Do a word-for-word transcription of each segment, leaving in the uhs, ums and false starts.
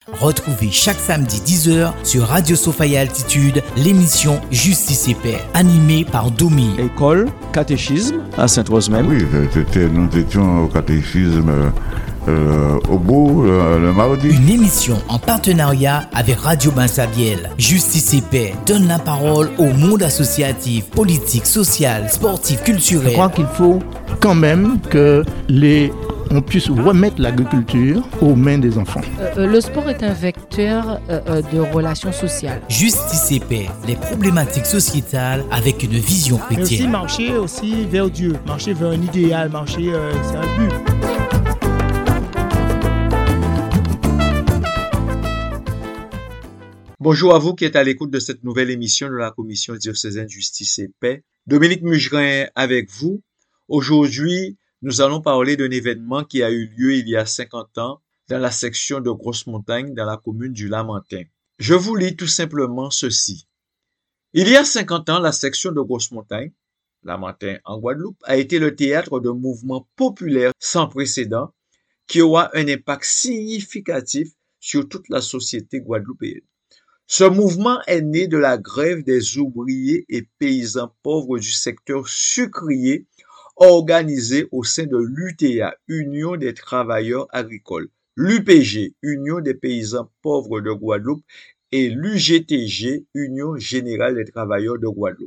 Retrouvez chaque samedi dix heures sur Radio Sophia Altitude l'émission Justice et Paix, animée par Domi. École, catéchisme à Sainte-Rose même. Oui, c'était, nous étions au catéchisme euh, au bout le, le mardi. Une émission en partenariat avec Radio Bansabiel. Justice et Paix donne la parole au monde associatif, politique, social, sportif, culturel. Je crois qu'il faut quand même que les on puisse remettre l'agriculture aux mains des enfants. Euh, le sport est un vecteur euh, de relations sociales. Justice et Paix, les problématiques sociétales avec une vision chrétienne. Mais aussi marcher aussi vers Dieu, marcher vers un idéal, marcher, euh, c'est un but. Bonjour à vous qui êtes à l'écoute de cette nouvelle émission de la Commission diocésaine Justice et Paix. Dominique Mugerin avec vous. Aujourd'hui, nous allons parler d'un événement qui a eu lieu il y a cinquante ans dans la section de Grosse-Montagne dans la commune du Lamentin. Je vous lis tout simplement ceci. Il y a cinquante ans, la section de Grosse-Montagne, Lamentin en Guadeloupe, a été le théâtre de mouvements populaires sans précédent qui aura un impact significatif sur toute la société guadeloupéenne. Ce mouvement est né de la grève des ouvriers et paysans pauvres du secteur sucrier organisé au sein de l'U T A, Union des travailleurs agricoles, l'U P G, Union des paysans pauvres de Guadeloupe, et l'U G T G, Union générale des travailleurs de Guadeloupe.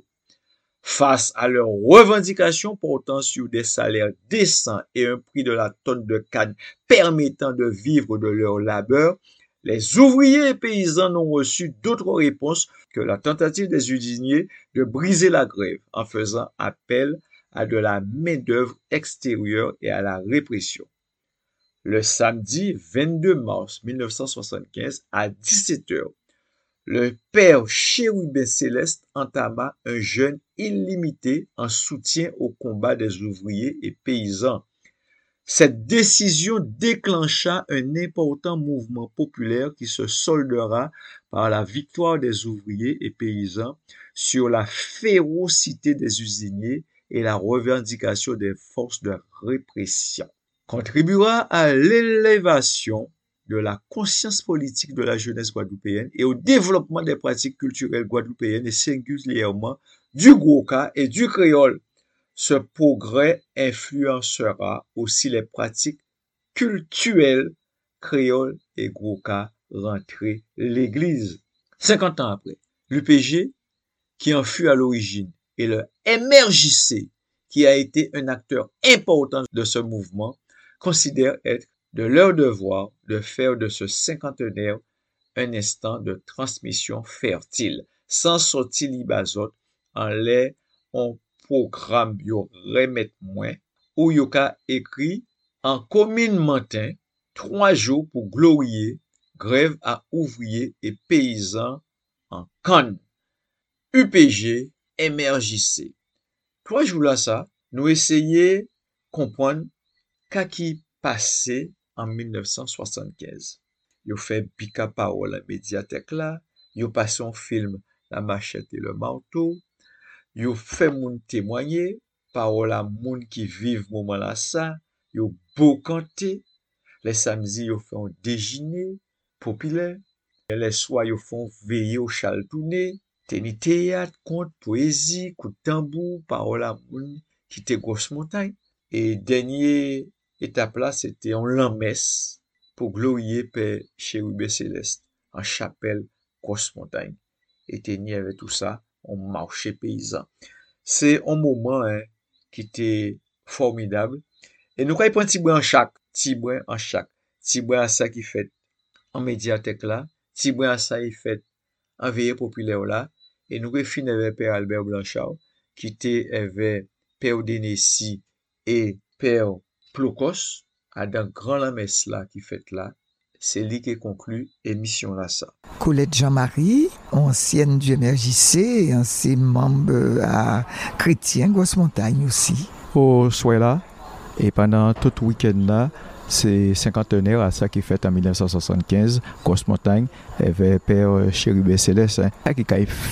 Face à leurs revendications portant sur des salaires décents et un prix de la tonne de canne permettant de vivre de leur labeur, les ouvriers et paysans n'ont reçu d'autre réponse que la tentative des usiniers de briser la grève en faisant appel à de la main-d'œuvre extérieure et à la répression. Le samedi vingt-deux mars mille neuf cent soixante-quinze à dix-sept heures, le père Chérubin Céleste entama un jeûne illimité en soutien au combat des ouvriers et paysans. Cette décision déclencha un important mouvement populaire qui se soldera par la victoire des ouvriers et paysans sur la férocité des usiniers et la revendication des forces de répression, contribuera à l'élévation de la conscience politique de la jeunesse guadeloupéenne et au développement des pratiques culturelles guadeloupéennes et singulièrement du gwoka et du créole. Ce progrès influencera aussi les pratiques cultuelles créoles et gwoka rentrées l'Église. cinquante ans après, l'U P G, qui en fut à l'origine, et le M R J C, qui a été un acteur important de ce mouvement, considèrent être de leur devoir de faire de ce cinquantenaire un instant de transmission fertile, sans sortir l'ibazot en l'air, on programme yo remet moins, ou yo ka écrit en commune Mentin, trois jours pour glorier, grève à ouvriers et paysans en Cannes. U P G, M R J C. Trois jours là, ça, nous essayons comprendre qu'est-ce qui passé en mille neuf cent soixante-quinze. Yo fait Bika Parole la médiathèque là, yo passé un film La machette et le marteau, yo fait moun témoigner, parole à moun qui vivent moment là ça, yo beau canter, les samedis yo fait un déjeuner populaire, les soirs yo font veiller au chaltouné, teni théâtre, conte, poésie, coup de tambour, parole à moun qui était Grosse-Montagne. Et dernier étape là, c'était en l'en-messe pour glorier Père Chérubin Céleste en chapelle Grosse-Montagne. Et teni avec tout ça, on marché paysan. C'est un moment hein, qui était formidable. Et nous, quand il prend petit brin en chaque, petit brin en chaque, petit brin à ça qui fait en médiathèque là, petit brin à ça qui fait en veillée populaire là, et nous refine avec Père Albert Blanchard, qui était avec Père Denessi et Père Plocos, à dans grand la messe là qui fait là. C'est lui qui conclut émission là ça. Colette Jean-Marie, ancienne du M R J C, ancien membre à Chrétien Grosse-Montagne aussi. Au soir là, et pendant tout le week-end là, c'est cinquantenaire à ça qui fait en mille neuf cent soixante-quinze, Grosse-Montagne, avec Père Chérubin Céleste, hein, qui a fait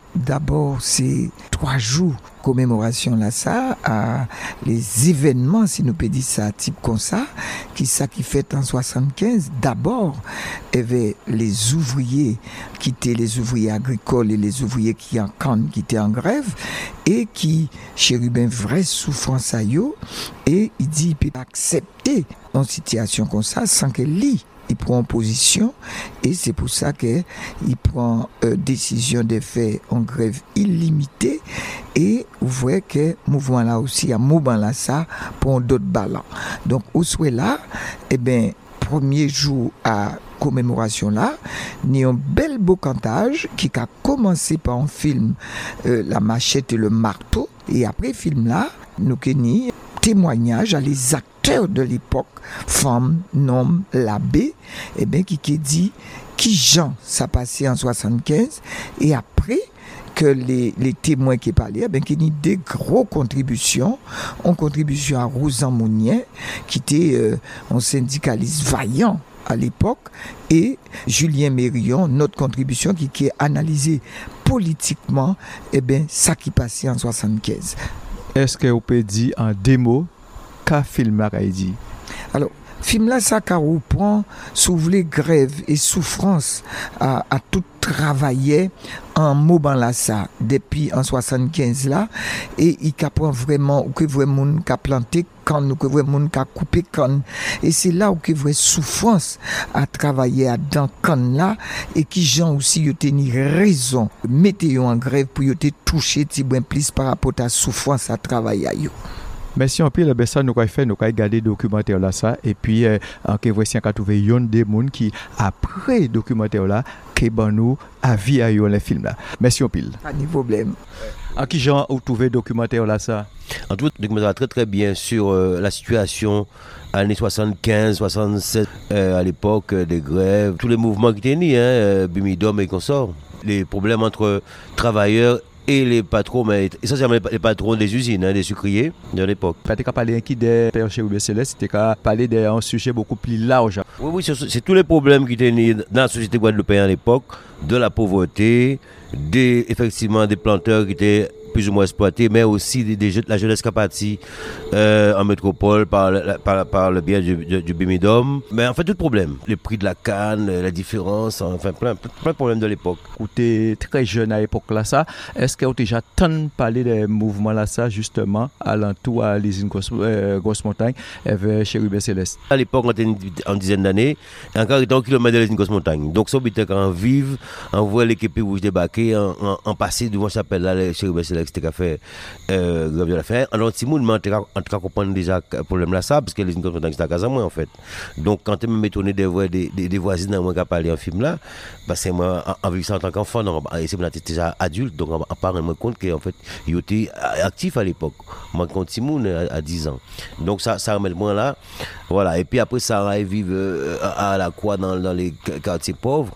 d'abord, c'est trois jours commémoration là ça à les événements, si nous peut dire ça type comme ça, qui ça qui fait en soixante-quinze. D'abord, il y avait les ouvriers qui étaient les ouvriers agricoles et les ouvriers qui en canne, qui étaient en grève et qui chérubin vraie souffrance à eux, et il dit il peut pas accepter une situation comme ça sans qu'elle lit. Il prend position et c'est pour ça qu'il prend euh, décision de faire en grève illimitée. Et vous voyez que le mouvement là aussi, un mouvement là ça prend d'autres ballons. Donc au souhait là, eh bien, premier jour à commémoration là, il y a un bel beau cantage qui a commencé par un film euh, La machette et le marteau. Et après film là, nous avons témoignage à les acteurs de l'époque, femmes, noms, l'abbé, et bien qui qui dit qui Jean ça passé en soixante-quinze et après que les, les témoins qui parlaient, ben qui ont des gros contributions, en contribution à Rosan Mounier, qui était euh, un syndicaliste vaillant à l'époque, et Julien Mérion, notre contribution qui, qui est analysée politiquement, et ben ça qui passait en soixante-quinze. Est-ce que vous pouvez dire en démo qu'a film a dit? Alors, film là, ça reprend sur les grèves et souffrances à, à tout travailler en moment là ça depuis en soixante-quinze là, et il apprend vraiment ou que vraiment qu'a planté quand nous que vraiment qu'a coupé quand, et c'est là où que vraie souffrance à travailler à dans quand là, et qui gens aussi yo teni raison mettez en grève pour yo te toucher ti ben plus par rapport à souffrance à travailler à yo. Merci en pile, ben ça nous avons fait, nous avons regardé le documentaire là ça, et puis euh, en que voici on a trouvé yon des gens qui après documentaire là qui ban nous avis à yon les films là. Merci en pile. Pas de problème. En qui genre vous trouvez documentaire là ça? En tout cas, documentaire très très bien sur euh, la situation années soixante-quinze, soixante-sept euh, à l'époque euh, des grèves, tous les mouvements qui étaient nés, hein, euh, Bimidom et consorts, les problèmes entre travailleurs et les patrons, mais essentiellement les patrons des usines, hein, des sucriers de l'époque. Pas qu'à parler qui des Père Chérubin Céleste, c'était qu'à parler d'un sujet beaucoup plus large. Oui, oui, c'est, c'est tous les problèmes qui étaient nés dans la société guadeloupéenne à l'époque, de la pauvreté, des, effectivement des planteurs qui étaient plus ou moins exploités, mais aussi des, des, la jeunesse capatie euh, en métropole par, par, par le biais du, du, du Bimidom. Mais en fait, tout le problème, les prix de la canne, la différence, enfin plein, plein de problèmes de l'époque. Vous êtes très jeune à l'époque là, ça. Est-ce que vous avez déjà tant parlé des mouvements là, ça, justement, alentour à l'usine Grosse, euh, Grosse Montagne, avec Chérubin Céleste? À l'époque, on était en dizaine d'années, et encore étant au kilomètre de l'usine Grosse Montagne. Donc, ça, on était en vive, on voit l'équipe rouge débarquer, en, en, en passé devant s'appelle là, les Chérubin Céleste. C'était qu'à faire euh, grève de la faim. Alors, si moun, en tout cas, comprendre déjà le problème là, ça, parce que les gens sont à Casamance, en fait. Donc, quand tu me étonné de voir des, des, des voisines à moi qui parlé en film là, parce que moi, en, en vivant en tant qu'enfant, et c'est moi, j'étais déjà adulte, donc, en parlant, je me compte qu'en fait, il était actif à l'époque. Moi, quand Timoun à, à dix ans. Donc, ça, ça remet le moins là. Voilà. Et puis après, ça arrive vivre à, à la croix dans, dans les quartiers pauvres.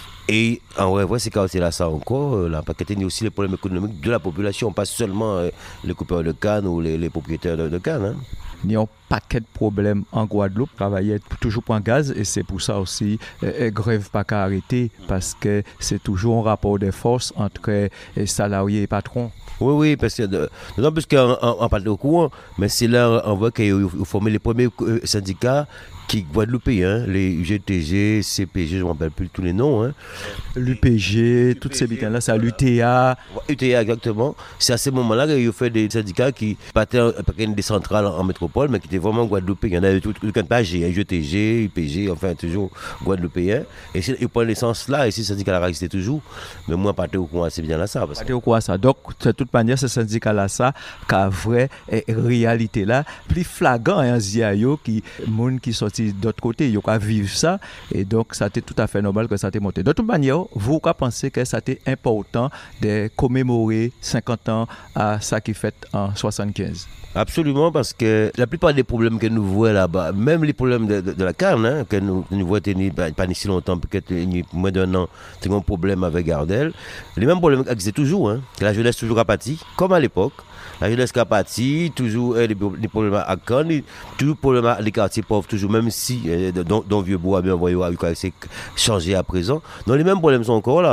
Et en vrai, ouais, ces quartiers-là, ça encore, là, parce qu'il y a aussi les problèmes économiques de la population, pas seulement euh, les coupeurs de canne ou les, les propriétaires de, de canne. Hein. Il y a un paquet de problèmes en Guadeloupe, travailler toujours pour un gaz, et c'est pour ça aussi euh, grève pas qu'à arrêter, parce que c'est toujours un rapport de force entre euh, salariés et patrons. Oui, oui, parce que d'autant plus qu'on parle au courant, mais c'est là on voit qu'ils ont formé les premiers syndicats qui guadeloupéens, hein, les U G T G, C P G, je ne me rappelle plus tous les noms. Hein. L'U P G, toutes ces bitins-là, c'est à l'U T A. U T A, exactement. C'est à ce moment-là qu'ils ont fait des syndicats qui battaient des centrales en, en métropole, mais qui étaient vraiment guadeloupéens. Il y en avait tout le pas G, U G T G, U P G, enfin toujours guadeloupéens. Et ils prennent l'essence là, et ces syndicats-là existaient toujours. Mais moi, pas au courant, c'est bien là ça. Pas au courant ça. Donc, de toute manière, ce syndicat-là, ça, qu'a vraie réalité là, plus flagrant, hein, Ziayo, qui, monde qui sont d'autre côté, il y a vivre ça, et donc ça a été tout à fait normal que ça ait monté. De toute manière, vous pensez que ça a été important de commémorer cinquante ans à ça qui fait en soixante-quinze? Absolument, parce que la plupart des problèmes que nous voyons là-bas, même les problèmes de, de, de la carne, hein, que nous, nous voyons tenir, pas, pas si longtemps, peut-être moins d'un an, c'est un problème avec Gardel, les mêmes problèmes existent toujours, hein, que la jeunesse toujours apathie, comme à l'époque. La jeunesse qui a parti, toujours euh, des, des problèmes à Cannes, toujours des problèmes à les quartiers pauvres, toujours, même si euh, dans, dans Vieux-Bois, bien envoyé, c'est changé à présent. Donc les mêmes problèmes sont encore là. Hein.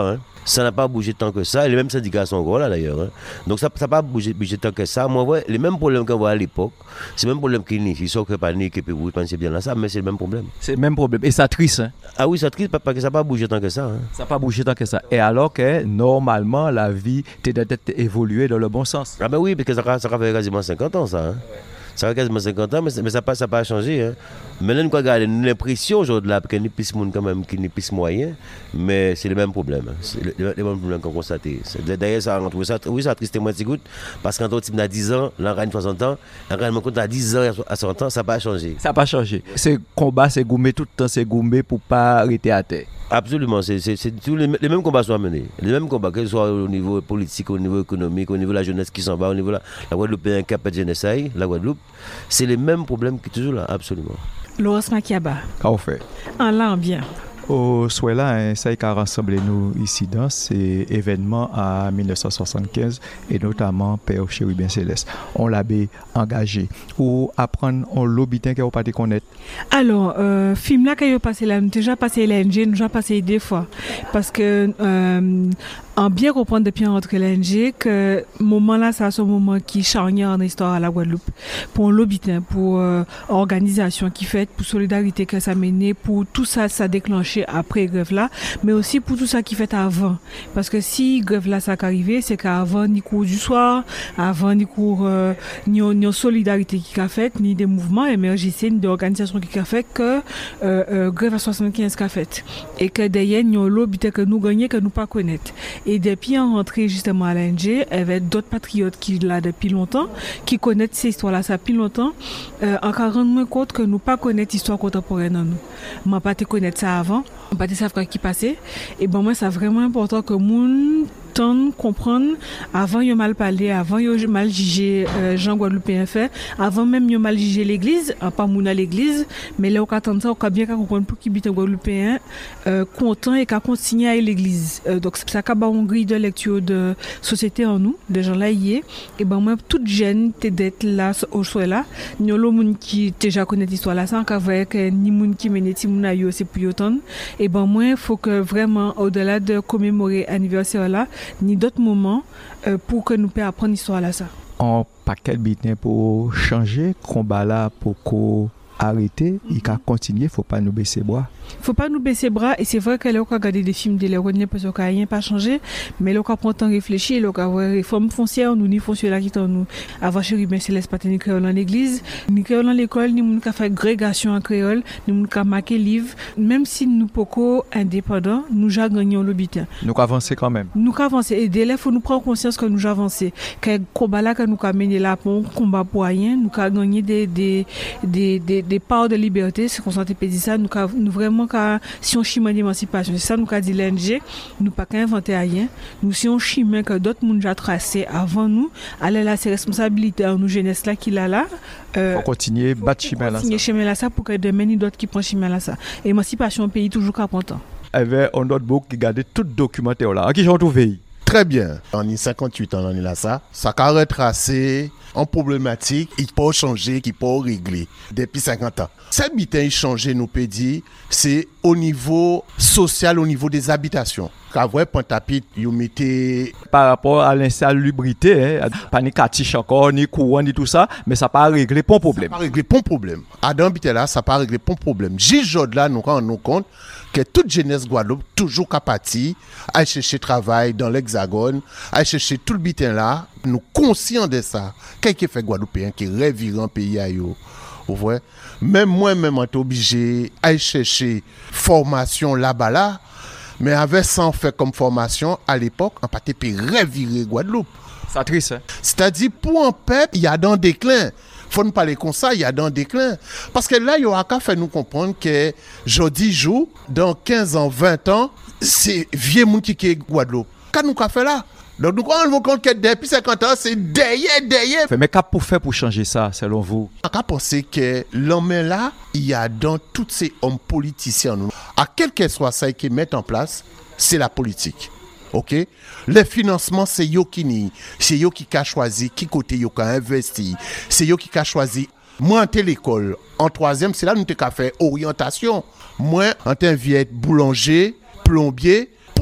ça n'a pas bougé tant que ça. Et les mêmes syndicats sont encore là d'ailleurs. Hein. Donc ça n'a pas bougé, bougé tant que ça. Moi, ouais, les mêmes problèmes qu'on voit à l'époque, c'est le même problème qu'il y a. Ils sont que panique et puis vous pensez bien là ça, mais c'est le même problème. C'est le même problème. Et ça triste. Hein? Ah oui, ça triste parce que ça n'a pas bougé tant que ça. Hein. Ça n'a pas bougé tant que ça. Et alors que normalement, la vie doit être évoluée dans le bon sens. Ah ben oui, parce que ça, ça fait quasiment cinquante ans ça. Hein. Ça fait quasiment cinquante ans, mais, mais ça n'a pas, pas changé. Hein. Mais là, nous avons l'impression aujourd'hui qu'il y a plus de monde quand même, qu'il y a plus de moyens, mais c'est le même problème. Hein. C'est le, le, le même problème qu'on constate. D'ailleurs, ça a ça, oui, ça a tristé moi, parce qu'en tant que type a dix ans, là, on a soixante ans, on a dix ans à cent ans, ça n'a pas changé. Ça n'a pas changé. C'est combat, c'est gourmet, tout le temps, c'est gourmet pour ne pas arrêter à terre. Absolument, c'est, c'est, c'est tous les, les mêmes combats sont menés. Les mêmes combats, que ce soit au niveau politique, au niveau économique, au niveau de la jeunesse qui s'en va, au niveau de la, la Guadeloupe est un cap de jeunesse, la Guadeloupe, c'est les mêmes problèmes qui sont toujours là, absolument. Laurence Makiaba. Qu'est-ce fait? En là, bien. Au Souela, ça a rassemblé nous ici dans ces événements à dix-neuf cent soixante-quinze et notamment Père Chérubin Céleste. On l'avait engagé pour apprendre un lobitin qu'on pas connaître. Alors, euh, film là que passé là, nous déjà passé l'A N G, nous déjà passé deux fois parce que euh, en bien comprendre depuis entre l'A N G que moment là c'est un moment qui charnière en histoire à la Guadeloupe pour un lobitin, pour euh, organisation qui fait, pour solidarité que ça menait, pour tout ça ça déclenché après grève là, mais aussi pour tout ça qui fait avant. Parce que si grève là ça arrivé, c'est qu'avant ni cours du soir, avant ni cours euh, ni, ni solidarité qui a fait, ni des mouvements émergissés, ni des organisations qui a fait que euh, euh, grève à soixante-quinze qui a fait. Et que d'ailleurs ni l'obité que nous gagnons que nous pas connaître. Et depuis en rentrée justement à l'A N G, il y avait d'autres patriotes qui là depuis longtemps, qui connaissent ces histoires là ça depuis longtemps, euh, en rendre compte que nous pas connaître l'histoire contemporaine en nous. Moi pas te connaître ça avant. On ne sait pas ce qui passait. Et bon, moi, c'est vraiment important que moun temps comprendre avant yo mal parler, avant yo mal juger euh, Jean Guadeloupéen fait, avant même yo mal juger l'église, pas moun à l'église, mais là on attend ça, on bien comprendre pour qui bite Guadeloupéen euh, content et qu'a continuer à l'église. Euh, donc c'est ça qu'a ba une grille de lecture de société en nous, des gens là y et ben moi toute jeune t'es d'être là au soir là, ni lo moun qui déjà connaît l'histoire là sans qu'avec que ni moun qui mène ti moun ayo c'est pour autant et ben moi faut que vraiment au-delà de commémorer anniversaire là ni d'autres moments euh, pour que nous puissions apprendre l'histoire là ça. En paquet de pour changer combat là pour qu'on arrêter, il faut continuer, faut pas nous baisser bras. Faut pas nous baisser bras et c'est vrai que là on regarder des films de l'Europe parce que rien pas changé, mais là on prend temps réfléchir, là on voir réforme foncière nous ni foncière là qui t'en nous avant Chérubin Céleste pas tenir créole en église, ni créole en l'école, ni moun ka faire grégation en créole, ni moun ka marquer livre, même si nous poko indépendants, nous ja gagnons l'habitat. Nous avancer quand même. Nous avancer et dès là faut nous prendre conscience que nous avancer, que combat là que nous ka mener là pour combat pour rien, nous ka gagner des des des des, des parts de liberté, c'est qu'on sentait dit ça, nous ka nous vraiment si on chemin d'émancipation, c'est ça nous qu'a dit l'A N G, nous pas qu'à inventer rien, nous si on chemin que d'autres monde déjà tracé avant nous, aller là c'est responsabilité à nous jeunesse là qui là là. Euh, faut continuer battre chemin là. Continuer chemin là ça pour que demain ni d'autres qui prennent chemin là ça. Émancipation pays toujours qu'à content. Il y avait un autre book qui gardait tout documentaire là. Qui j'ai retrouvé. Très bien. On est cinquante-huit ans on est là ça. Ça a retracé en problématique, il peut changer, il peut régler depuis cinquante ans. Cette bitin changé, nous peut dire, c'est au niveau social, au niveau des habitations. Car vrai, Pointe-à-Pitre, ils mettaient... Par rapport à l'insalubrité, hein, pas ni catiche encore, ni courant, ni tout ça, mais ça n'a pas réglé pas problème. Ça n'a pas réglé pas problème. Adam Bité là, ça n'a pas réglé pas problème. J-Jod là, nous rendons compte que toute jeunesse Guadeloupe, toujours capable à chercher travail dans l'Hexagone, à chercher tout le bitin là, nous conscients de ça. Quelqu'un fait Guadeloupéen qui rêve en pays à yo. Vous voyez? Même moi-même, on est obligé à chercher formation là-bas là, mais avec ça, on fait comme formation à l'époque, on pas te revirer Guadeloupe. Ça triste, hein? C'est-à-dire, pour un peuple, il y a dans déclin. Faut nous parler comme ça, il y a dans déclin. Parce que là, il y aura qu'à faire nous comprendre que jeudi jour, dans quinze ans, vingt ans, c'est vieux monde qui est Guadeloupe. Qu'est-ce nous qu'a fait là? Donc nous rendons compte que depuis cinquante ans, c'est derrière, derrière. Mais qu'est-ce pour faire pour changer ça, selon vous? On a pensé que l'homme là, il y a dans tous ces hommes politiciens, à quel que soit ça qui mettent en place, c'est la politique. OK? Le financement, c'est yo qui ni, c'est yo qui a choisi qui côté yo a investi, c'est yo qui a choisi. Moi, en l'école, en troisième, c'est là que nous avons fait orientation. Moi, en tant que vieux boulanger, plombier,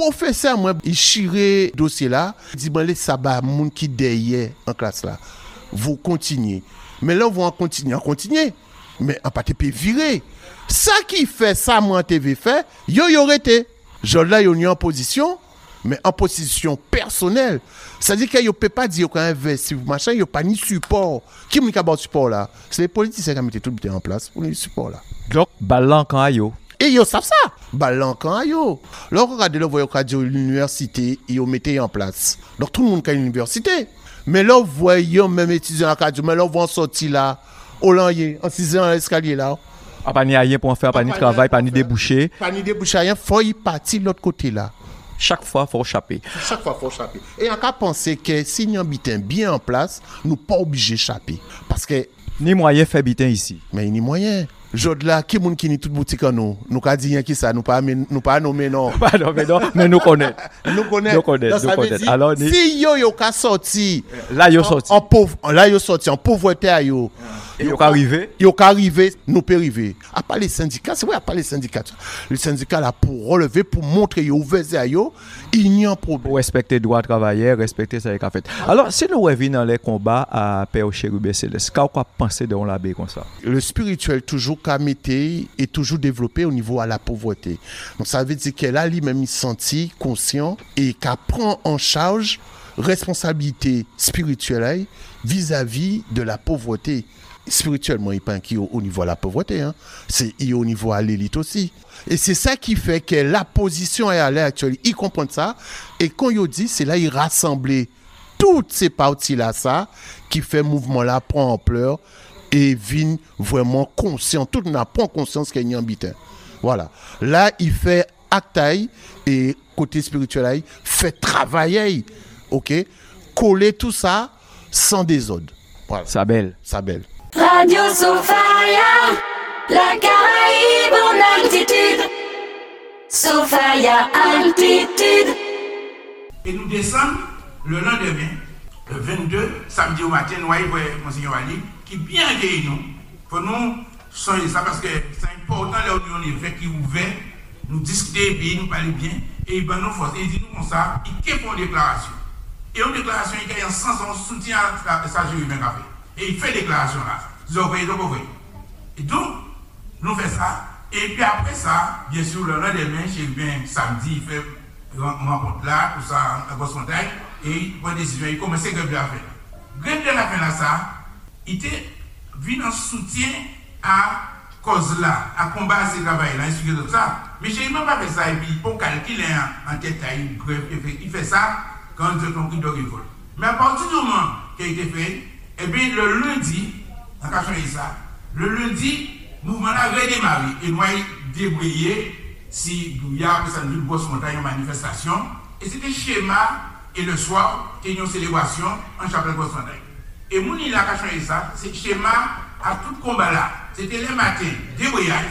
professeur, moi, il chiré dossier là, il dit, ben, les sabbats, moun qui derrière en classe là, vous continuez. Mais là, vous en continuez, en continuez. Mais en pas te virer. Ça qui fait ça, moi, en T V fait, yo, yo, été. Je là, yo, en position, mais en position personnelle. C'est-à-dire qu'il ne peut pas dire qu'on investit, machin, il n'y a pas ni support. Qui m'a dit support là? C'est les politiciens qui ont mis tout le en place pour le support là. Donc, balan quand yo. Et ils savent ça. Balan quand yo. Là, regardez, là, vous voyez l'université, ils ont mis en place. Donc, tout le monde a une université. Mais là, vous voyez même étudiants à radio, mais là, vous en sorti là, au lanyer, en six ans à l'escalier là. Ah, pas ni rien pour en faire, pas ni travail, pas ni déboucher. Pas ni déboucher, rien, il faut y partir de l'autre côté là. Chaque fois, il faut échapper. Chaque fois, il faut échapper. Et on a pensé que si nous habitons bien en place, nous ne sommes pas obligés d'échapper. Parce que. Ni moyen faire bitin ici. Mais ni moyen. Jod là, qui est qui ni toute boutique en nous? Nous avons dit qui ça? Nous pas nous pas nommer non. Pas nommer non, mais nous connaissons. Nous connaissons. Nous connaissons. Nous connaissons. Alors, si yo yo ka sorti. Là yo sorti. En pauvre, là yo sorti en pauvreté à yo. Yo ka arrivé. Yo ka arrivé, nous peut arriver. À part les syndicats, c'est vrai, à part les syndicats. Les syndicats là pour relever, pour montrer yo ouvert à yo, il n'y a pas de problème. Pour respecter les droits de travailleurs, respecter ça qu'a fait. Alors, si nous revenons dans les combats à Père Chérubin Céleste, qu'est-ce qu'on pense de on l'abbé comme ça? Le spirituel toujours qu'a metté et toujours développé au niveau à la pauvreté. Donc ça veut dire qu'elle a lui-même senti conscient et qu'elle prend en charge responsabilité spirituelle vis-à-vis de la pauvreté. Spirituellement, il n'est pas inquiet au, au niveau de la pauvreté, hein. C'est il au niveau à l'élite aussi. Et c'est ça qui fait que la position est à l'heure actuelle. Ils comprennent ça. Et quand ils dit, c'est là ils rassemblent toutes ces parties-là, ça, qui fait mouvement-là, prend ampleur et viennent vraiment conscient. Tout le monde prend conscience qu'il y a un bitin. Voilà. Là, il fait actaille et côté spirituel, fait travailler. OK? Coller tout ça sans désordre. Voilà. Ça belle. Ça belle. Radio Sophia, la Caraïbe en altitude. Sophia altitude. Et nous descendons le lendemain, le vingt-deux, samedi au matin, nous voyons Monseigneur Ali, qui bien accueilli nous. Pour nous soigner ça parce que c'est important, là où on est fait, qui est ouvert, nous discuter bien, nous parler bien, et il nous force, et il dit nous comme ça, il fait une déclaration. Et une déclaration, il y a un sens, on soutient ça, j'ai eu même fait. Et il fait déclaration là. Vous voyez, donc vous voyez. Et donc, nous faisons ça. Et puis après ça, bien sûr, le lendemain, chez bien samedi, il fait une rencontre là, tout ça, à Grosse-Montagne, et il prend une décision, il commence à grève de la fin. Grève de la fin là, ça, il était venu en soutien à cause là, à combattre ces travail là, et tout ça. Mais je n'ai même pas fait ça, et puis pour calculer en tête, il grève, il fait ça quand il a ton cri de révolte. Mais à partir du moment qu'il a été fait, et bien le lundi, on a changé ça, le lundi, le mouvement a redémarré, et nous avons débrayé si il y a une grosse montagne en manifestation, et c'était schéma, et le soir, il y a une célébration en chapelle grosse montagne. Et nous, il a changé ça, c'est schéma à tout combat là. C'était le matin, débrayage.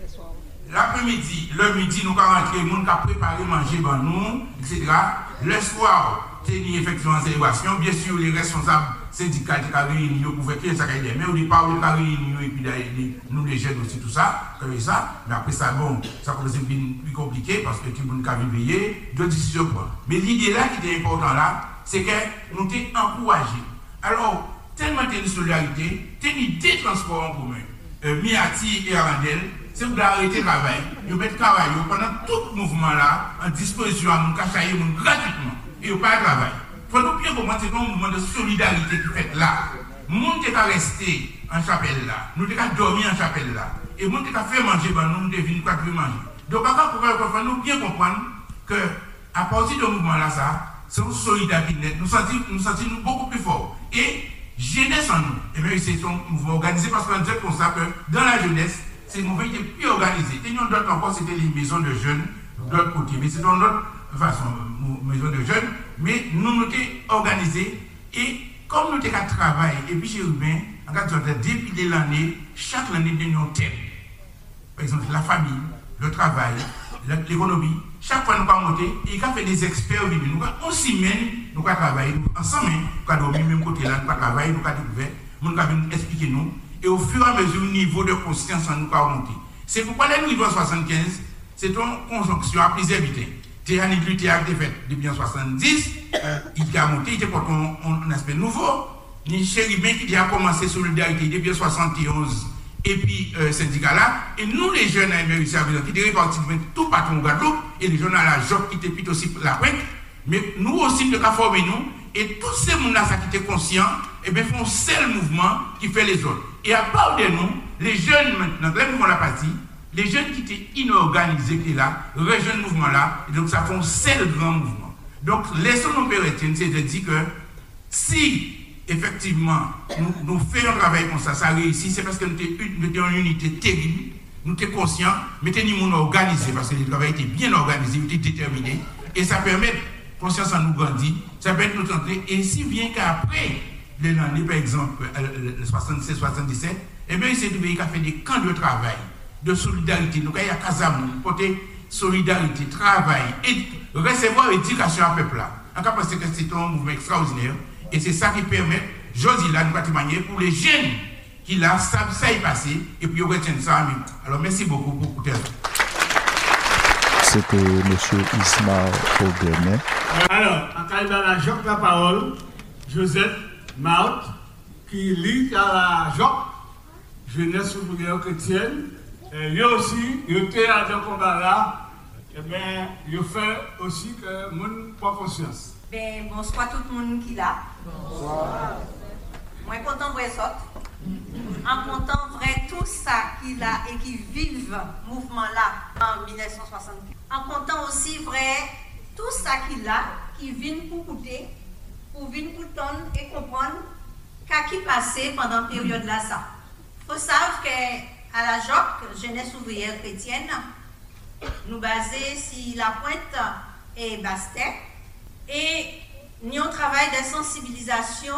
L'après-midi, le midi, nous avons rentré, nous avons préparé manger pour nous, et cetera. Le soir, c'est effectivement une célébration. Bien sûr, les responsables syndicaux qui ont réuni pour faire que ça a été. Mais au départ, ils ont réuni et puis nous les jeunes aussi, tout ça, comme ça. Mais après ça, bon, ça commence à être plus compliqué parce que tout le monde a veillé, deux décisions. Mais l'idée là qui était importante là, c'est que nous t'avons encouragés. Alors, tellement de solidarité, tellement de transports en commun, euh, Miati et Arandel, c'est pour arrêter le travail. Ils mettent le travail pendant tout le mouvement là, en disposition à nous cacher gratuitement. Et ils n'ont pas de travail. Il faut nous bien comprendre que c'est un mouvement de solidarité qui fait là. Nous sommes restés en chapelle là. Nous sommes dormi en chapelle là. Et nous sommes fait manger, ben, nous sommes venus faire manger. Donc, il faut nous bien comprendre que à partir de ce mouvement là, ça, c'est une solidarité. Nous sentons nous sentons beaucoup plus forts. Et jeunesse en nous, et bien c'est un mouvement organisé parce qu'on dit comme ça que dans la jeunesse, c'est un mouvement qui est plus organisé. Et nous, d'autres encore, c'était les maisons de jeunes de l'autre côté. Mais c'est dans notre façon, maison de jeunes. Mais nous, nous sommes organisés. Et comme nous sommes à travail, et puis chez Urbain, depuis l'année, chaque année, nous avons un thème. Par exemple, la famille, le travail, l'économie. Chaque fois, nous avons monté, et il a fait des experts venus. Nous avons aussi semaine, nous avons travaillé ensemble, nous avons dormi même côté là, nous avons travaillé, nous avons découvert, nous avons expliqué nous. Et au fur et à mesure, le niveau de conscience nous avons monté. C'est pourquoi le niveau soixante-quinze, c'est une conjonction à plusieurs vitesses. Déjà, il lutte avec des fêtes depuis en soixante-dix, il a monté, il était pour un aspect nouveau. Ni chérubin qui a commencé Solidarité depuis en soixante et onze, et puis euh, syndicat là, et nous les jeunes à M R I C qui étaient répartis tout partout au Guadeloupe, et les jeunes à la J O C qui étaient plutôt aussi la pointe, mais nous aussi, nous avons formé nous, et tous ces gens-là qui étaient conscients, et bien font seul mouvement qui fait les autres. Et à part de nous, les jeunes maintenant, les mouvements la partie, les jeunes qui étaient inorganisés qui étaient là, rejoignent le mouvement là, et donc ça fait un seul grand mouvement. Donc laissons-nous pérétiner, c'est de dire que si effectivement nous, nous faisons un travail comme ça, ça réussit, c'est parce que nous étions une unité terrible, nous étions conscients, mais nous nous organisés, parce que le travail était bien organisé, il était déterminé, et ça permet, conscience en nous grandir, ça permet de nous entrer, et si bien qu'après l'année, par exemple, le soixante-seize soixante-dix-sept, eh bien, c'est du pays qui a fait des camps de travail, de solidarité. Donc, il y a Casamou, côté solidarité, travail, et recevoir l'éducation à peuple là. En cas, parce que c'est un mouvement extraordinaire, et c'est ça qui permet, j'ose là, de manière pour les jeunes qui là savent ça y passer, et puis ils retiennent ça en même. Alors, merci beaucoup pour écouter. C'était M. Ismaël Oguenet. Alors, en dans la Joc la parole, Joseph Maut, qui lit à la Joc, jeunesse ouvrière chrétienne, et lui aussi, il était à ce combat-là, et bien, il fait aussi que le monde prend conscience. Ben, bonsoir tout le monde qui est là. Bonsoir. Moi, je suis content de voir ça. En content vrai tout ça qui a et qui vivent le mouvement là en mille neuf cent soixante-quinze. En content aussi vrai tout ça qui a qui vient pour écouter, pour venir pour entendre et comprendre qu'à qui passé pendant la période là ça. Il faut savoir qu'à la J O C, jeunesse ouvrière chrétienne, nous basons sur la pointe et Bastet. Et nous avons un travail de sensibilisation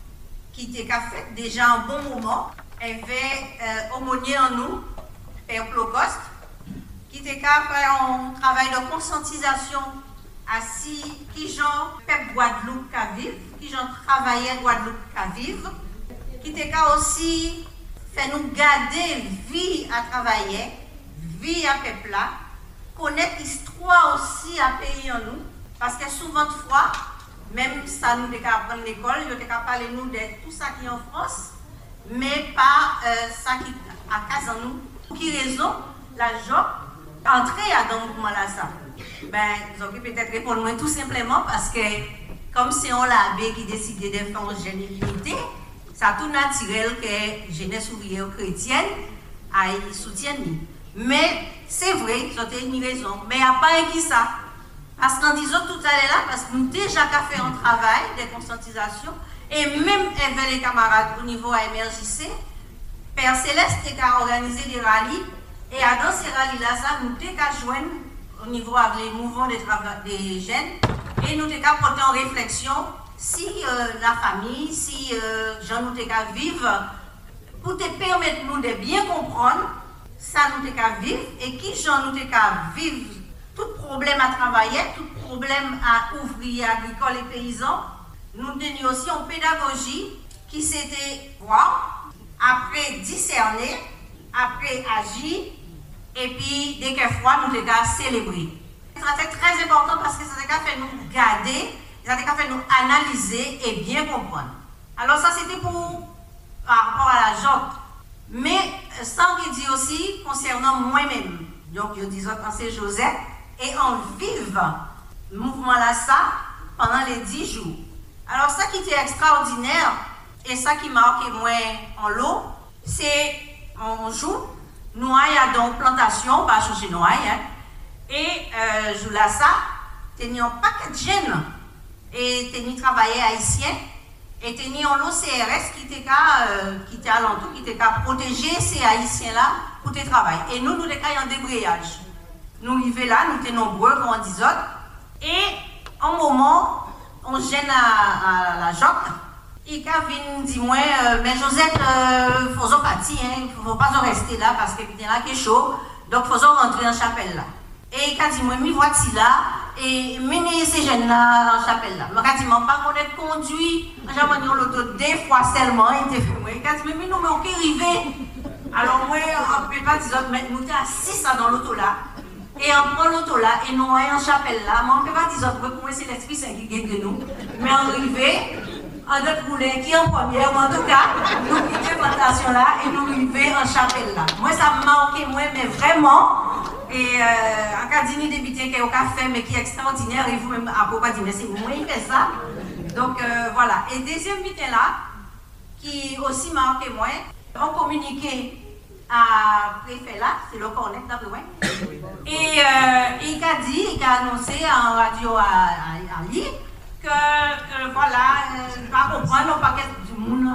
qui était fait déjà un bon moment. Il y avait euh, aumônier en nous, Père Plocoste, qui était fait un travail de conscientisation à si qui genre peuple Guadeloupe qu'à vivre, qui genre travaillait Guadeloupe qu'à vivre, qui était aussi fait nous garder vie à travailler, vie à peuple là, connaître l'histoire aussi à pays en nous. Parce que souvent de fois, même ça nous décale apprendre l'école, nous décale parler nous de tout ça qui est en France, mais pas euh, ça qui à casa nous. Pour quelle raison la J O C entrer dans le mouvement là ça? Ben, ils ont peut-être répondre moi tout simplement parce que comme c'est on l'abbé qui décide de faire une généralité, ça tout naturel que jeunesse ouvrière chrétienne a soutien. Mais c'est vrai, ils ont une raison, mais il n'y a pas qui ça. Parce qu'en disant tout à l'heure là, parce que nous déjà fait un travail de conscientisation, et même avec les camarades au niveau A M R J C, Père Céleste a organisé des rallyes, et dans ces rallyes-là, ça, nous avons joindre au niveau avec les mouvements des, des jeunes, et nous avons porté en réflexion si euh, la famille, si euh, gens nous avons vivre, pour te permettre nous de bien comprendre, ça nous avons vivre, et qui gens nous avons vivre. Tout problème à travailler, tout problème à ouvriers, agricoles et paysans, nous tenions aussi en pédagogie qui s'était voir, après discerner, après agir, et puis dès qu'elle fois nous avons célébré. C'était très important parce que ça a fait nous garder, ça a fait nous analyser et bien comprendre. Alors ça c'était pour par rapport à la J O C. Mais sans qu'il dit aussi concernant moi-même, donc je dis c'est Joseph, et on vive le mouvement là ça pendant les dix jours. Alors ça qui était extraordinaire et ça qui marquait moi en l'eau, c'est un jour, nous avons dans plantation, pas changer nous hein, et euh, jour là ça, nous avons un paquet de jeunes et nous travaillé haïtien et nous avons l'O C R S qui était euh, qui était alentour, qui était protéger ces haïtiens là pour le travail. Et nous nous étions en débrayage. Nous arrivons là, nous étions nombreux, comme on dit autres. Et en moment, on gêne à, à la J O C. Il vient dire moi, euh, mais Joseph, il euh, faut partir, il hein, ne faut pas rester là parce qu'il y a là qui est chaud. Donc il faut rentrer dans la chapelle là. Et il a dit moi, mi voici là, et mener ces jeunes là dans la chapelle là. Il a dit, je ne vais pas connaître conduit. J'ai amené l'auto deux fois seulement. Il a dit, mais non, mais on peut arriver. Alors moi, on ne peut pas dire, mais nous sommes assis dans l'auto là. Et on prend l'auto là, et nous voyons en chapelle là. Mais on ne peut pas dire que pour moi c'est l'Esprit Saint qui gagne de nous. Mais on arrive, en d'autres roulés, qui en première, ou en tout cas, nous quittons la plantation là, et nous arrivons en chapelle là. Moi ça m'a marqué, moi, mais vraiment. Et euh, en cas d'ini débuté qui est au café, mais qui est extraordinaire, et vous-même, à pas dire, mais c'est moi qui fait ça. Donc euh, voilà. Et deuxième butin là, qui aussi marqué moi, on communiquait à préfet là, c'est le cornet d'après moi. Et euh, il a dit, il a annoncé en radio à, à, à Lille que euh, voilà, euh, pas comprendre, on paquet du monde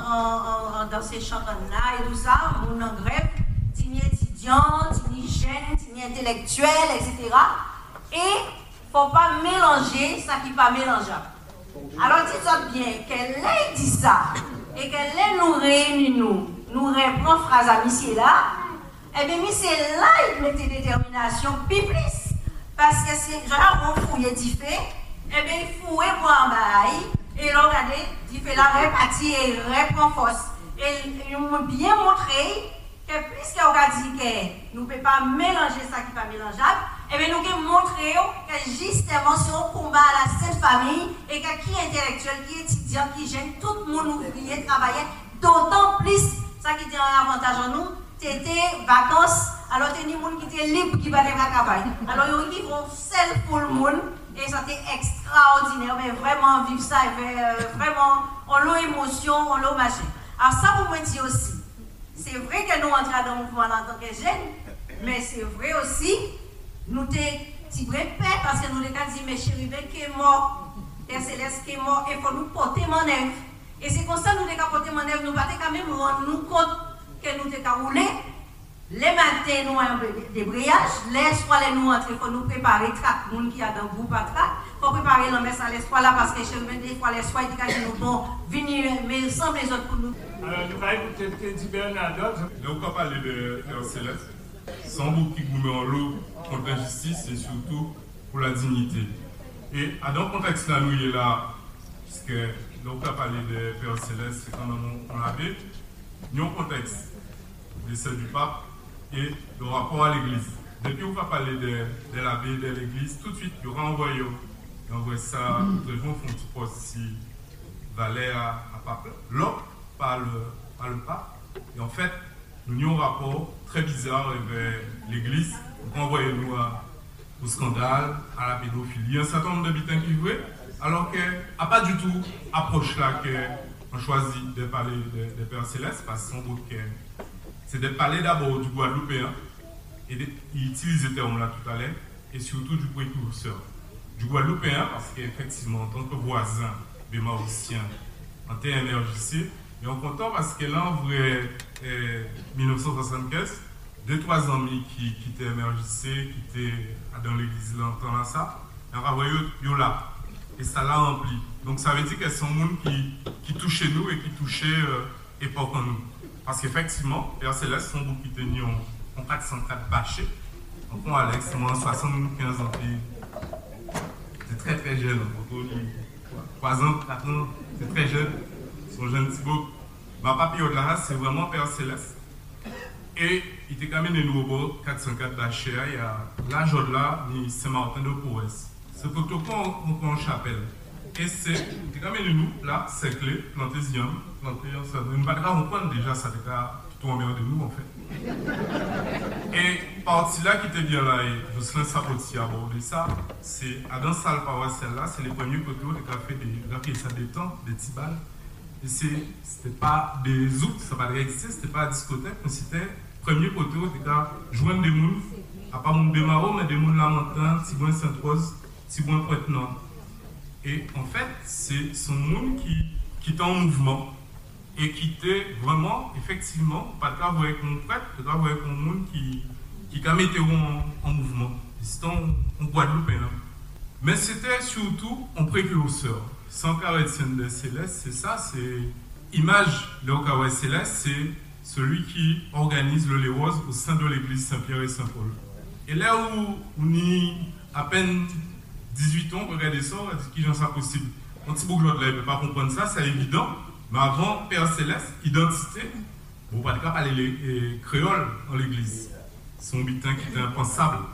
dans ces chantants là et tout ça, monde en grève, signé étudiants, signé jeunes, signé intellectuels, et cetera. Et il ne faut pas mélanger ça qui n'est pas mélangeable. Alors dites-vous bien qu'elle ait dit ça et qu'elle ait nous réunis nous, nous répond phrase à monsieur là, et bien monsieur là il mettait détermination puis plus parce que c'est genre on fouille dit fait, et bien il fouille pour en bail et là regardez, il fait la répartie et répond force et il m'a bien montré que puisque on a dit que nous ne pouvons pas mélanger ça qui n'est pas mélangeable, et bien nous avons montré que justement si on combat à la Sainte Famille et que qui est intellectuel, qui est étudiant, qui gêne, tout le monde ouvrier travailler, d'autant plus ça qui était un avantage en nous, c'était vacances, alors il y a des gens qui étaient libres qui allaient travailler. Alors ils vont seul pour le monde et ça c'était extraordinaire, mais vraiment vivre ça, et vraiment on l'a émotion, on l'a machin. Alors ça pour moi dire aussi. C'est vrai que nous entrons dans le mouvement en tant que jeunes, mais c'est vrai aussi, nous avons dit paix parce que nous avons dit, mais chérie, qui est mort, Père Céleste qui est mort, il faut nous porter manœuvre. Et c'est comme ça que nous avons porté manœuvre, nous ne pouvons quand même rendre nous compte que nous avons roulé. Les matins, nous avons un débrayage, les soirs, nous entrons, il faut nous préparer, trac, monde qui a dans le groupe à trac, il faut préparer la messe à l'espoir là parce que chez des fois, les soirs, ils nous vont venir, mais sans les autres pour nous. Alors, nous allons écouter Teddy Bernadette. Donc, on va parler de Père Céleste. Sans beaucoup qui vous met en l'eau contre l'injustice et surtout pour la dignité. Et dans le contexte là, nous il est là, puisque donc on a parlé de Père Céleste, c'est quand même on l'avait, nous un contexte de celle du pape et le rapport à l'église. Depuis qu'on va parler de, de l'abbé de l'église, tout de suite, il y aura envoyé, il envoie ça, les gens font un petit poste si Valais à, à pape. L'autre, par le, par le pape. Et en fait, nous avons un rapport très bizarre avec l'église. On envoie nous au scandale, à la pédophilie. Il y a un certain nombre d'habitants qui jouent, alors qu'il n'y a pas du tout approche là qu'on choisit de parler de, de Père Céleste, parce que c'est de parler d'abord du Guadeloupéen, et il utilise ce terme là tout à l'heure, et surtout du précurseur. Du Guadeloupéen, parce qu'effectivement, en tant que voisin des Mauriciens, en T M R J C, et on est content parce que là, en vrai, eh, mille neuf cent soixante-quinze, deux, trois amis qui quittaient M R J C, qui étaient dans l'église longtemps là, ça, et on va voir là. Et ça l'a rempli. Donc ça veut dire que c'est un monde qui, qui touchait nous et qui touchait euh, époque en nous. Parce qu'effectivement, Père Céleste, son groupe qui tenait en, en quatre cent quatre bâchés. Donc on Alex, moi en soixante-quinze ans, c'est très très jeune. trois ans, quatre ans, c'est très jeune. Son jeune Thibaut. Ma papi là, c'est vraiment Père Céleste. Et il était quand même de nouveau quatre cent quatre bâchés. Il y a l'âge de là, Saint-Martin de Prouès. C'est pour tout qu'on en chapelle. Et c'est quand même de nous, là, c'est clé, planté zion, planté ça. Nous ne pouvons pas comprendre déjà, ça déjà tout en meilleur de nous, en fait. Et partie là qui était bien là, et Jocelyn Sapotti a abordé ça, c'est à dans salle paroisse celle-là, c'est les premiers poteaux de café, des ça des temps, des petits balles. Et c'était pas des zouk, ça pas existé, c'était pas la discothèque, mais c'était premier poteau, c'était joindre des moules, à pas moun Bémaro, mais des moules Lamentin, Tibouin Sainte-Rose, Tibouin Pointe-Nord. Et en fait, c'est son monde qui, qui était en mouvement et qui était vraiment, effectivement, pas de cas avec mon prêtre, pas de cas avec mon monde qui, qui quand même était en, en mouvement. C'était en, en Guadeloupe. Hein. Mais c'était surtout en précurseur. Sans carré de Céleste, c'est ça, c'est image de carré Céleste, c'est celui qui organise le Léose au sein de l'église Saint-Pierre et Saint-Paul. Et là où on y à peine dix-huit ans, regardez ça, on dit qu'il y a ça possible. Un petit bourgeois là, il ne peut pas comprendre ça, c'est évident. Mais avant, Père Céleste, identité, bon, pas de cas, aller les créoles dans l'église. Son bitin qui était impensable.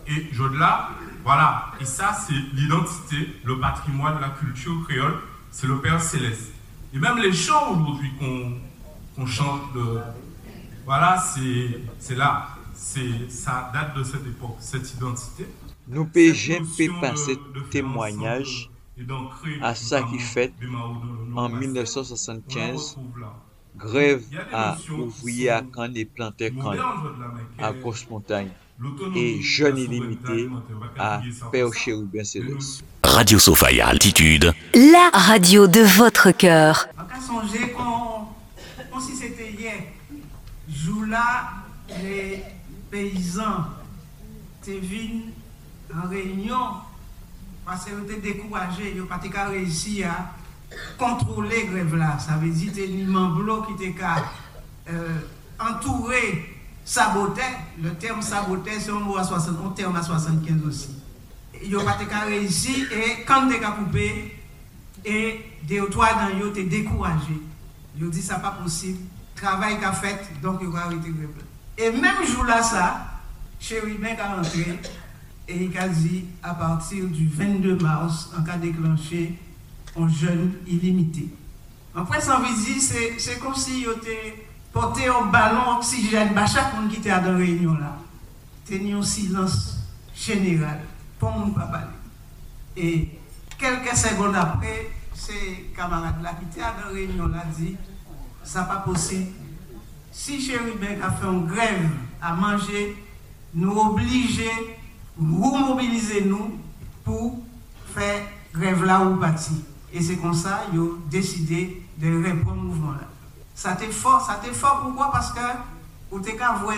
Et Jodla, voilà, et ça c'est l'identité, le patrimoine, la culture créole, c'est le Père Céleste. Et même les chants aujourd'hui qu'on qu'on chante, le, voilà, c'est là, ça date de cette époque, cette identité. Nous pouvons passer témoignage à ça qui fait en mille neuf cent soixante-quinze, grève à ouvriers à Cannes et planter Cannes à Grosse-Montagne et Jeunes Illimités à Père Chérubin Céleste. Radio Sophia Altitude. La radio de votre cœur. On a songé comme si c'était hier. Jour là, les paysans étaient venus en réunion parce qu'ils étaient découragés, ils n'ont pas réussi à contrôler la grève là. Ça veut dire que les membres qui étaient euh, entourés, sabotaient. Le terme saboter, c'est un mot à soixante, un terme à soixante-quinze aussi. Ils n'ont pas réussi et quand ils ont coupé, et deux ou trois dans eux étaient découragés. Ils ont dit ça n'est pas possible. Travail qu'a fait, donc ils ont arrêté la grève. Et même jour là, ça, Chérubin a rentré et il a dit à partir du vingt-deux mars, en cas déclenché, un jeûne illimité. Après, sans visite, c'est comme si il était porté un ballon oxygène, bah, chaque monde qui était dans la réunion là, tenait un silence général, pour ne pas parler. Et quelques secondes après, ces camarades là qui étaient dans la réunion là dit, ça n'est pas possible. Si Chérubin a fait une grève à manger, nous obliger, remobiliser nous pour faire grève là où parti. Et c'est comme ça qu'ils ont décidé de répondre au mouvement là. Ça t'est fort, ça t'est fort pourquoi? Parce que vous t'es qu'à voir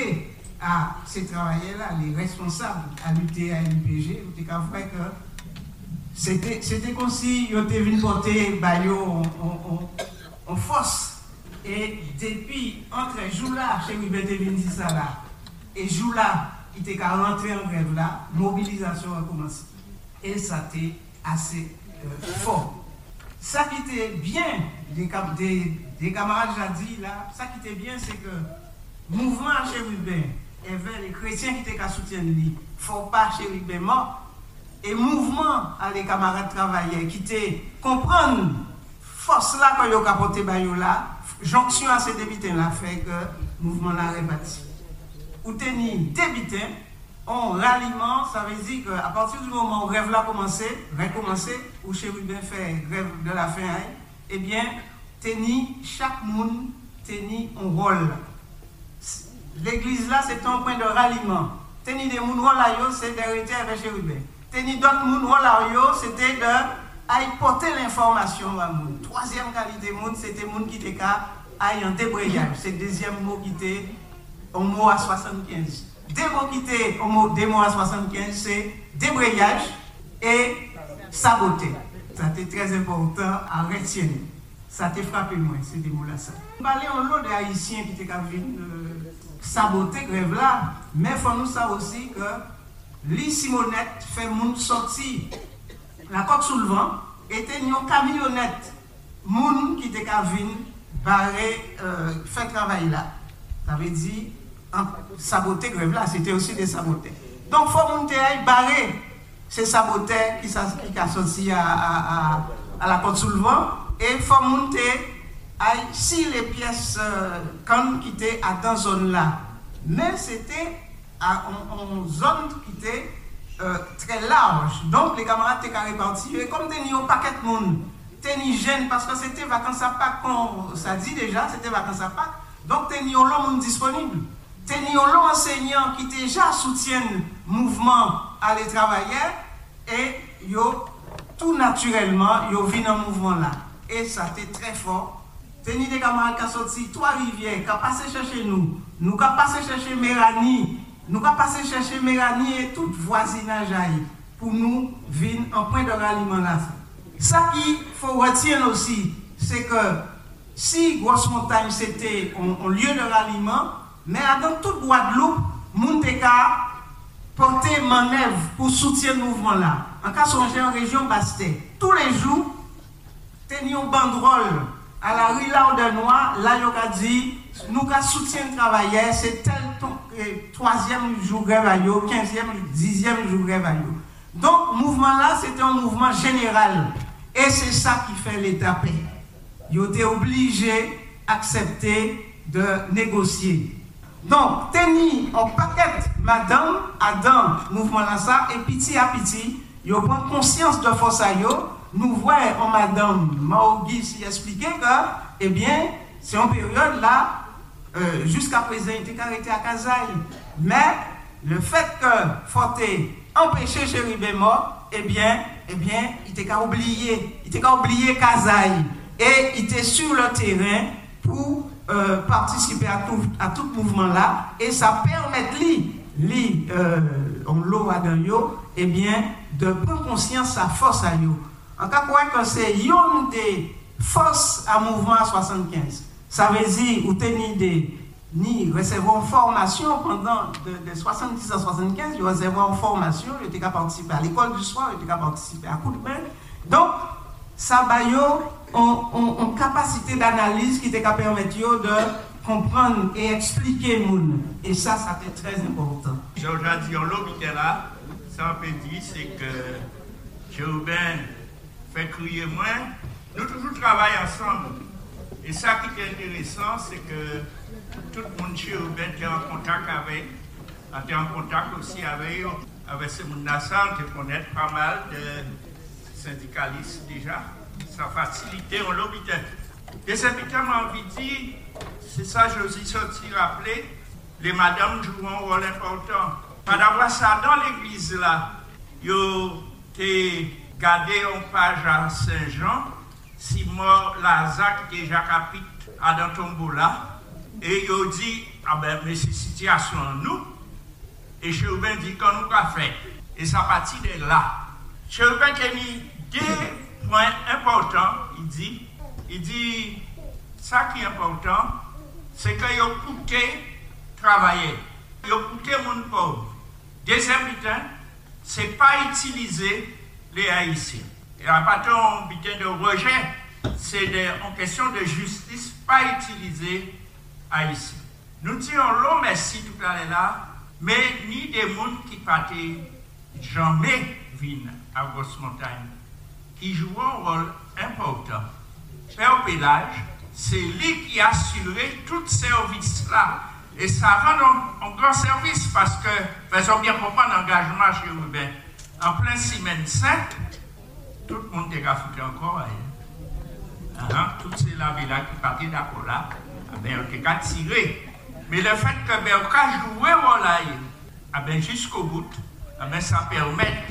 à ces travailleurs là, les responsables à lutter à l'U P G, vous t'es qu'à voir que c'était c'était comme si ils étaient venus porter en, en, en force. Et depuis, entre jour là, Chérubin était venu dire ça là, et jour là, il était qu'à rentrer en grève là, mobilisation a commencé. Et ça était assez euh, fort. Ça qui était bien, des, des, des camarades j'ai dit là, ça qui était bien, c'est que mouvement Chérubin, il y avait les chrétiens qui étaient qu'à soutenir lui, il ne faut pas Chérubin mort. Et mouvement à les camarades travailleurs qui étaient comprendre force là quand ils ont capoté là, jonction à ces débitants là fait que le mouvement là rebâti. Ou tenir débitants, en ralliement, ça veut dire qu'à partir du moment où le grève là commencé, recommencer, ou Chérubin fait grève de la faim, eh bien, tenir chaque monde tenir un rôle. L'église là, c'est un point de ralliement. Tenir des gens rôle là, c'est d'arrêter avec Chérubin. Tenir d'autres gens rôle là, c'était de à porter l'information à moun. Troisième qualité moun, c'était moun qui était à en débrayage. C'est le deuxième mot qui était au mot à soixante-quinze. Deux mots qui étaient au mot deux mots à soixante-quinze, c'est débrayage et saboter. Ça était très important à retenir. Ça t'a frappé moi, c'est des mots là ça. On parlait en lot des haïtiens qui étaient venus euh, saboter grève là, mais il faut nous savoir aussi que Li Simonette fait moun sortir la côte sous le vent était une camionnette moun qui était venu barrer euh, faire travail là. Ça veut dire saboter grève là, c'était aussi des saboteurs. Donc il faut monter à barrer ces saboteurs qui sont sortis à, à, à, à la côte sous le vent et il faut monter à si les pièces euh, quand qui étaient à dans zone là. Mais c'était en zone qui était Euh, très large. Donc les camarades étaient répartis. Et comme ils ont un paquet de monde, ils jeunes parce que c'était vacances à Pâques, comme ça dit déjà, c'était vacances à Pâques. Donc ils ont l'homme disponible. Ils ont l'homme enseignant qui déjà soutiennent le mouvement à les travailleurs et yo, tout naturellement, ils viennent dans le mouvement là. Et ça a été très fort. Ils des camarades qui sont sortis Trois-Rivières, qui ont passé chercher nous, nous qui avons passé chercher Méranie. Nous avons passé chercher Méranie et tout voisinage pour nous venir en point de ralliement là. Ça qu'il faut retenir aussi, c'est que si Grosse-Montagne c'était un, un lieu de ralliement, mais dans toute Guadeloupe, nous avons porté manœuvre pour soutenir le mouvement là. En cas songer en région Bastet, tous les jours, nous avons banderole à la rue là de Noir, là nous avons dit, nous avons soutien de travailleurs, c'est tel ton. troisième jour grève à yo, quinzième, dixième jour grève à yo. Donc, mouvement là, c'était un mouvement général. Et c'est ça qui fait l'état paix. Ils étaient obligés d'accepter de négocier. Donc, tenir en paquet, madame, Adam, mouvement là, ça, et petit à petit, ils prennent conscience de force à yo. Nous voyons, madame Maogi s'y expliquer que, eh bien, c'est une période là, euh, jusqu'à présent, il était arrêté à Kazaï. Mais, le fait que Forte empêché Chérubin mort, eh bien, eh bien, il était qu'à oublier, il était qu'à oublier Kazaï. Et il était sur le terrain pour euh, participer à tout, à tout mouvement là. Et ça permet lui, lui, euh, on l'eau à yo, eh bien, de prendre conscience sa force à yo. En cas que c'est une des forces à mouvement soixante-quinze. Ça veut dire, ou tenir des ni recevoir une formation pendant de, de soixante-dix à soixante-quinze, ils recevoir une formation, ils étaient qu'à participer à l'école du soir, ils étaient qu'à participer à coup de main. Donc, ça va une capacité d'analyse qui était capable de permettre de comprendre et expliquer le monde. Et ça, ça c'est très important. Georges a dit, on l'a là, ça peut dire, c'est que Chérubin fait crier moins. Nous toujours travaillons ensemble. Et ça qui est intéressant, c'est que tout le monde chez Chérubin était en contact avec, était en contact aussi avec, avec ce monde-là, on te connaît pas mal de syndicalistes déjà. Ça facilitait, on l'habitait. Et c'est putain, m'a envie de dire, c'est ça, je vous ai sorti rappeler, les madames jouent un rôle important. Pas d'avoir ça dans l'église là, ils ont gardé en page à Saint-Jean, Simon Lazare qui déjà capite à dans tombeau là, et ils ont dit, ah ben, mais c'est situation nous, et Chérubin dit qu'on nous a fait. Et ça partit de là. Chérubin qui a mis deux points importants, il dit, il dit, ça qui est important, c'est qu'ils ont coûté travailler, ils ont coûté mon pauvre. Deuxième butin, c'est pas utiliser les Haïtiens. Et à partir d'un butin de rejet, c'est en question de justice, pas utiliser Haïtiens. Nous disons l'homme merci tout à l'heure là, mais ni des gens qui partent jamais viennent à Grosse-Montagne, qui jouent un rôle important. Père Pélage, c'est lui qui a assuré tout ce service-là. Et ça rend un, un grand service parce que, faisons bien comprendre l'engagement chez Chérubin. En plein semaine sainte, tout le monde est foutu encore ailleurs. Hein? Toutes ces laves-là qui partaient d'accord là, ben, on était tiré. Mais le fait que ben, on a joué là, ben, jusqu'au bout, ben, ça permet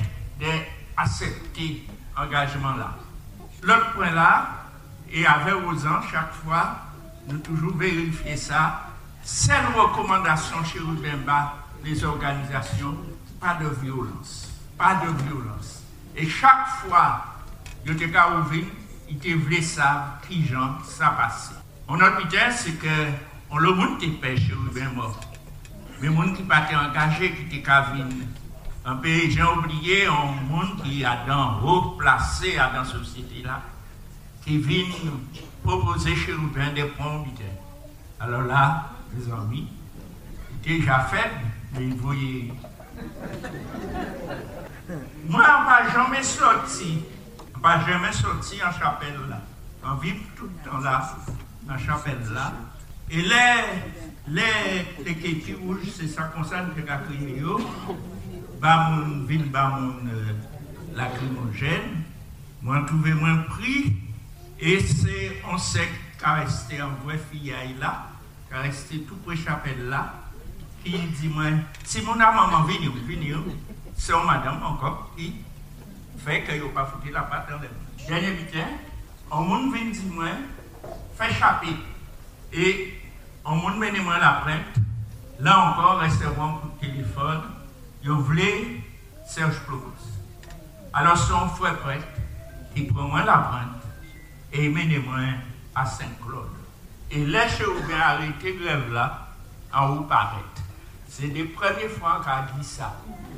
d'accepter l'engagement là. L'autre point là, et avec aux ans, chaque fois, nous toujours vérifier ça. Seule recommandation chez Rubemba, les organisations, pas de violence. Pas de violence. Et chaque fois, il y a ouvert, il te voulait ça, qui gens, ça passait. On a dit, c'est que on le monde qui pêche chez Rubemba. Mais le monde qui pas engagé, qui était cavine. Un pays, j'ai oublié, un monde qui a dans haut placé dans la société là, qui vient proposer chez Rubin des points. Alors là, les amis, déjà fait, mais ils voyaient. Moi, on n'a jamais sorti, on n'a jamais sorti en chapelle là. On vit tout le temps là, en chapelle là. Et les, les, les kétis rouges, c'est ça qu'on s'en fait qu'à crier. Bah, mon vin, bah, mon euh, lacrymogène, moi, trouvé moins pris, et c'est, on sait qu'à rester en vraie fille là, qu'à rester tout près chapelle là, qui dit, moi, si mon maman vient, venir, c'est une madame encore qui fait qu'il n'a pas foutu la patte dans les mains. Dernier butin, on monde vient dire, moi, fait chaper, et on monde mène moi la plainte, là encore, recevoir un coup de téléphone. Ils voulaient Serge Plovos. Alors son frère prêtre, il prend moi la plainte et il mène moi à Saint-Claude. Et là, je suis arrêté grève là, en haut paraître. C'est les premières fois qu'il a dit ça.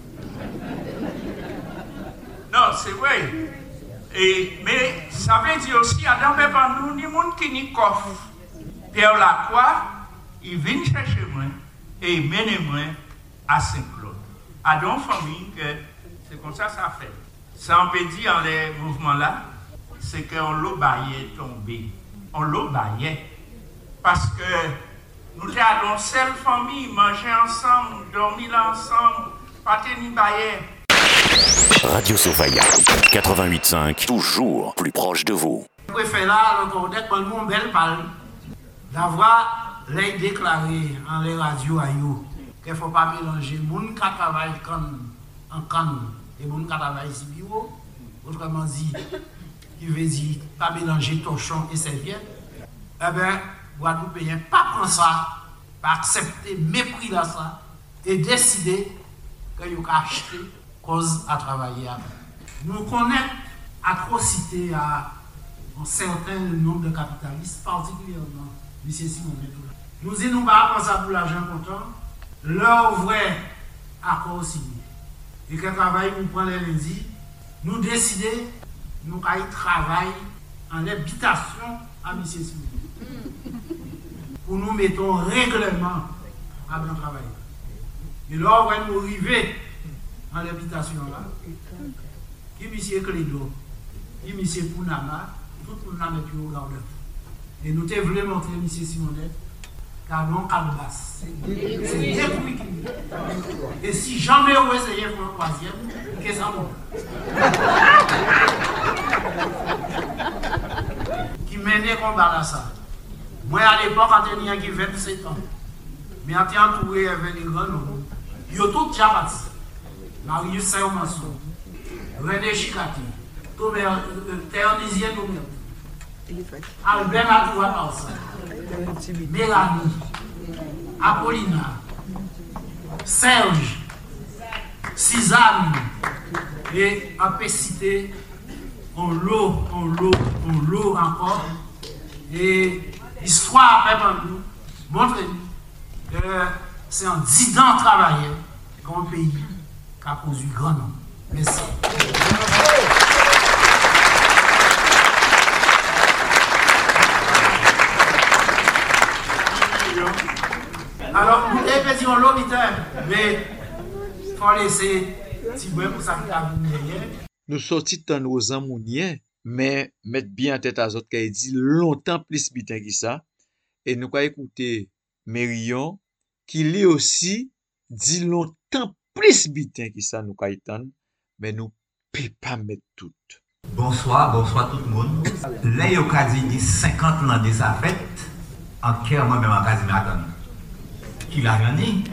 Non, c'est vrai. Et, mais ça veut dire aussi, Adam devant nous, ni monde qui n'y coffre. Pierre Lacroix, il vient chercher moi. et menez-moi à Saint-Claude. À donc famille que c'est comme ça ça fait. Ça on peut dire dans les mouvements là, c'est qu'on l'a baillé tombé. On l'a baillé parce que nous avons une seule famille, manger ensemble, dormir ensemble, pas tenir baillé. Radio Sofaya, quatre-vingt-huit cinq, toujours plus proche de vous. Je préfère là, le cornet, pour mon bel parle, d'avoir les déclaré en les radios à you, qu'il ne faut pas mélanger les gens qui travaillent en canne et les gens qui travaillent ici bureau. Autrement dit, qui veut dire pas mélanger torchon et serviette. Eh bien, Guadeloupéen, pas prendre ça, pas accepter, mépris là ça, et décider qu'il y a acheté cause à travailler. Nous connaissons atrocité à un certain nombre de capitalistes, particulièrement M. Simon Métoula. Nous disons pas prendre ça pour l'argent comptant, leur vrai accord signé. Et que travail nous prend les lundis, nous décidons, nous allons travailler en habitation à M. Simon. Pour nous mettons règlement à bien travailler. Et là, on va nous arriver dans l'habitation là, qui M. Clédo, qui M. Pounama, tout le monde a mis au garde. Et nous te voulons montrer M. Simonet, car non calbas. C'est détruit. Et si jamais vous essayez pour un troisième, qu'est-ce que ça va? Qui menait combat à ça. Moi, à l'époque, quand j'avais vingt-sept ans, mais j'étais entouré avec les grands noms. Ils ont tous Tchabat, Marius Sayomasso, René Chikati, Théonisien Noumé, Albert Atoua Parsa, Mélanie, Apollina, Serge, Suzanne, et on peut citer on l'eau, on l'eau, on l'eau encore. Et l'histoire après nous montre que c'est en dix ans de travail qu'un pays qui a produit grand nombre. Merci. Alors, vous avez dit on l'hôpital, mais il faut laisser petit peu pour ça qui a venu. Nous sortis de nos amouniens, mais mettre bien en tête à autres qui dit longtemps plus bitin que ça. Et nous allons écouter Mérion, qui lui aussi dit longtemps plus bitin que ça, nous allons mais nous ne pouvons pas mettre tout. Bonsoir, bonsoir tout le monde. Là, il y a dit cinquante ans de sa fête, en cœur, moi-même, en quasi m'attendre. Qui l'a gagné?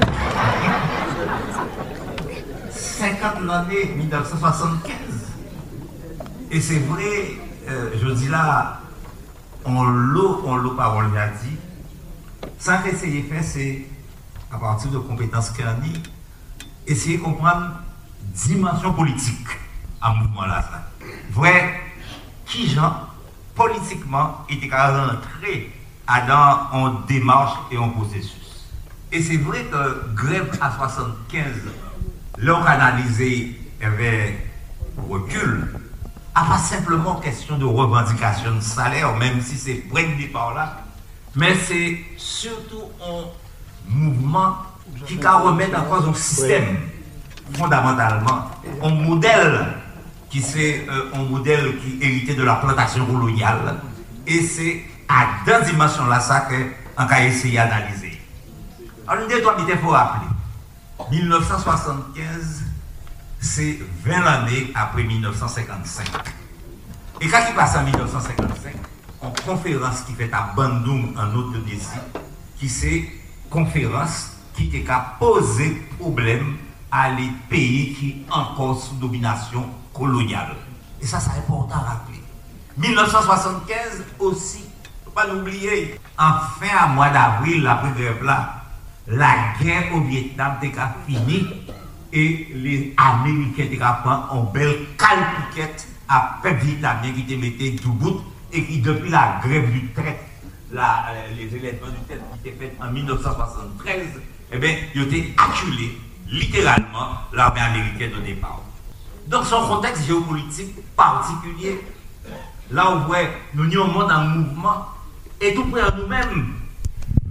cinquante l'année mille neuf cent soixante-quinze. Et c'est vrai, euh, je dis là, on l'eau, on l'eau parole l'a dit. Ça fait essayer de faire, c'est à partir de compétences qu'il a dit, essayer de comprendre dimension politique à mouvement là. Ça. Vrai, qui gens politiquement était rentré dans une démarche et un processus. Et c'est vrai que grève à soixante-quinze, l'on analysé avec recul, à pas simplement question de revendication de salaire, même si c'est point de départ là, mais c'est surtout un mouvement qui va remettre en cause un système, fondamentalement, un modèle qui c'est euh, un modèle qui hérité de la plantation coloniale, et c'est à deux dimensions là ça qu'on a essayé d'analyser. Alors, une fois, il faut rappeler, mille neuf cent soixante-quinze, c'est vingt années après mille neuf cent cinquante-cinq. Et quand il passe en mille neuf cent cinquante-cinq, en conférence qui fait à Bandung en Indonésie, qui c'est conférence qui a posé problème à les pays qui encore sous domination coloniale. Et ça, c'est important à rappeler. mille neuf cent soixante-quinze aussi, il ne faut pas l'oublier, en fin à mois d'avril, après grève là, la guerre au Vietnam était finie et les Américains étaient prendre en belle calpiquette à peuple vietnamien qui était mis tout bout et qui depuis la grève du traite, la, les éléments du traite qui étaient faits en mille neuf cent soixante-treize, eh bien, ils étaient acculés littéralement l'armée américaine au départ. Donc son contexte géopolitique particulier, là où ouais, nous n'y sommes en mouvement et tout près de nous-mêmes.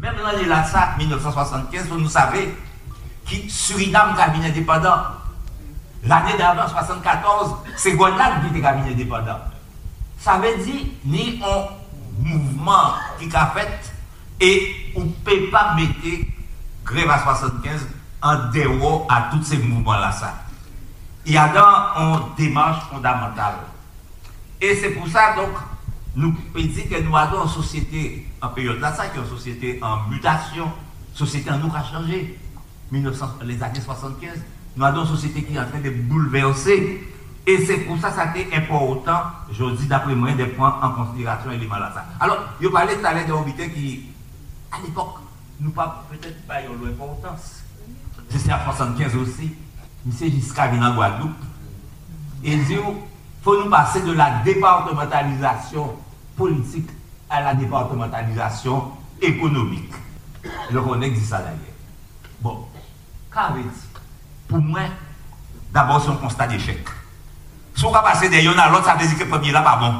Même l'année là, ça, mille neuf cent soixante-quinze, vous nous savez, qui Suriname cabinet indépendant. L'année d'avant, soixante-quatorze, c'est Grenade qui était cabinet indépendant. Ça veut dire, ni un mouvement qui a fait, et on ne peut pas mettre grève à soixante-quinze en dehors à tous ces mouvements-là. Ça. Il y a dans une démarche fondamentale. Et c'est pour ça, donc, nous disons que nous avons une société en période là, ça, qui est une société en mutation, société en nous qui a changé. mille neuf cents, les années soixante-quinze, nous avons une société qui est en train de bouleverser. Et c'est pour ça que ça a été important, je dis d'après moi, de prendre en considération l'élément là. Ça. Alors, je parlais tout à l'heure de Robité qui, à l'époque, nous pas peut-être pas eu l'importance. C'est en soixante-quinze aussi, monsieur Giscard vient en Guadeloupe. Et il dit, il faut nous passer de la départementalisation politique à la départementalisation économique. Le Connect dit ça d'ailleurs. Bon, qu'avait dit? Pour moi, d'abord, c'est un constat d'échec. Si on va passer d'un yon à l'autre, ça veut dire que le premier là pas bon.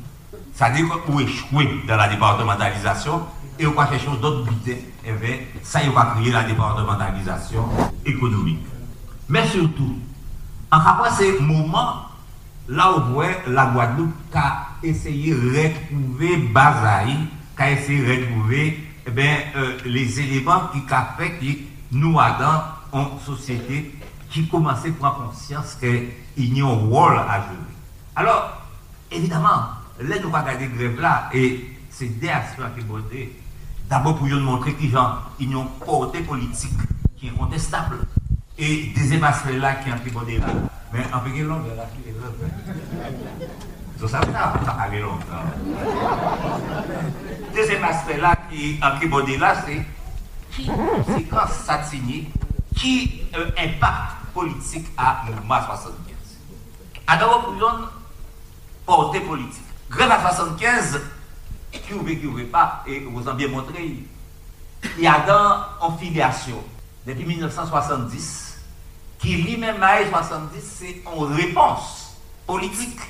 Ça veut dire qu'on échoué dans la départementalisation et on va faire quelque chose d'autre, et bien, ça, il va créer la départementalisation économique. Mais surtout, en rapport à ces moments, là où voit la Guadeloupe qui a essayé de retrouver Bazaï, qui a essayé de retrouver eh bien, euh, les éléments qui ont fait que nous avons une société qui commençait à prendre conscience qu'il y a un rôle à jouer. Alors, évidemment, là, nous avons regardé grève là, et c'est des aspects qui sont abordés. D'abord, pour nous montrer qu'ils ont une portée politique qui est contestable. Et deuxième aspect là qui est abordé là. Mais en fait, long, là, qui est là. Donc, ça va pas aller longtemps. Deuxième aspect là qui est abordé là, c'est qui conséquence ça signé, qui euh, impact politique à mouvement soixante-quinze. Alors, pour une portée politique. Grève à soixante-quinze, qui ouvre, qui ouvre pas, et vous en bien montré, il y a dans en filiation, depuis mille neuf cent soixante-dix, qui lui-même à soixante-dix, c'est une réponse politique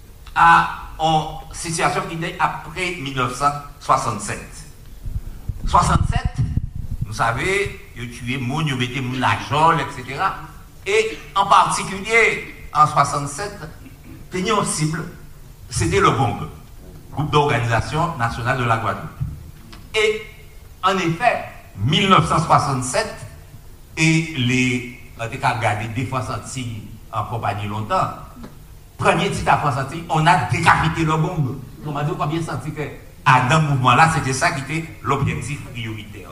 à une situation qui était après mille neuf cent soixante-sept. soixante-sept, vous savez, il a tué moun, il a mis moun la jole, et cetera. Et en particulier, en soixante-sept, une cible, c'était le G O N G, Groupe d'organisation nationale de la Guadeloupe. Et en effet, mille neuf cent soixante-sept, et les, on a regardé des fois sortis en compagnie longtemps, premier titre à France Antilles, on a décapité le G O N G. On m'a dit combien senti que à dans ce mouvement-là, c'était ça qui était l'objectif prioritaire.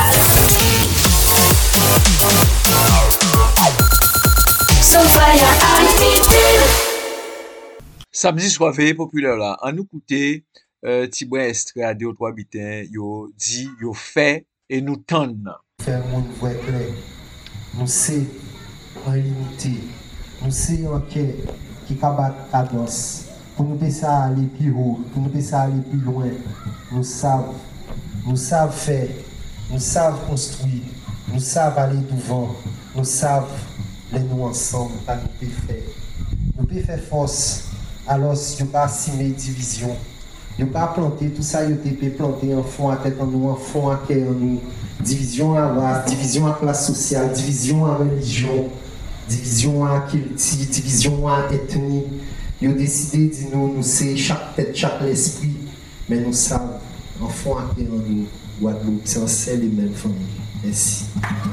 Samedi soir veillé populaire là, en nous écouter euh, Tibouin extrait à deux ou trois bitins, yo dit, yo fait et nous tendent. Faire mon voix clair, nous c'est en limité, nous c'est en quai qui cabat cadence, pour nous ça aller plus haut, pour nous ça aller plus loin, nous savons, nous savons faire, nous savons construire, nous savons aller devant, nous savons les nous ensemble, pas nous peut faire, nous peut faire force. Alors, si vous ne pas simer division, vous ne pas planter tout ça, vous peut planter en fond à tête en nous, en fond à cœur en nous. Division à race, division à classe sociale, division à religion, division à culture, division à ethnie. Vous avez décidé de nous, nous c'est chaque tête, chaque esprit, mais nous savons, en fond à cœur en nous, Guadeloupe, c'est un seul et même famille. Merci.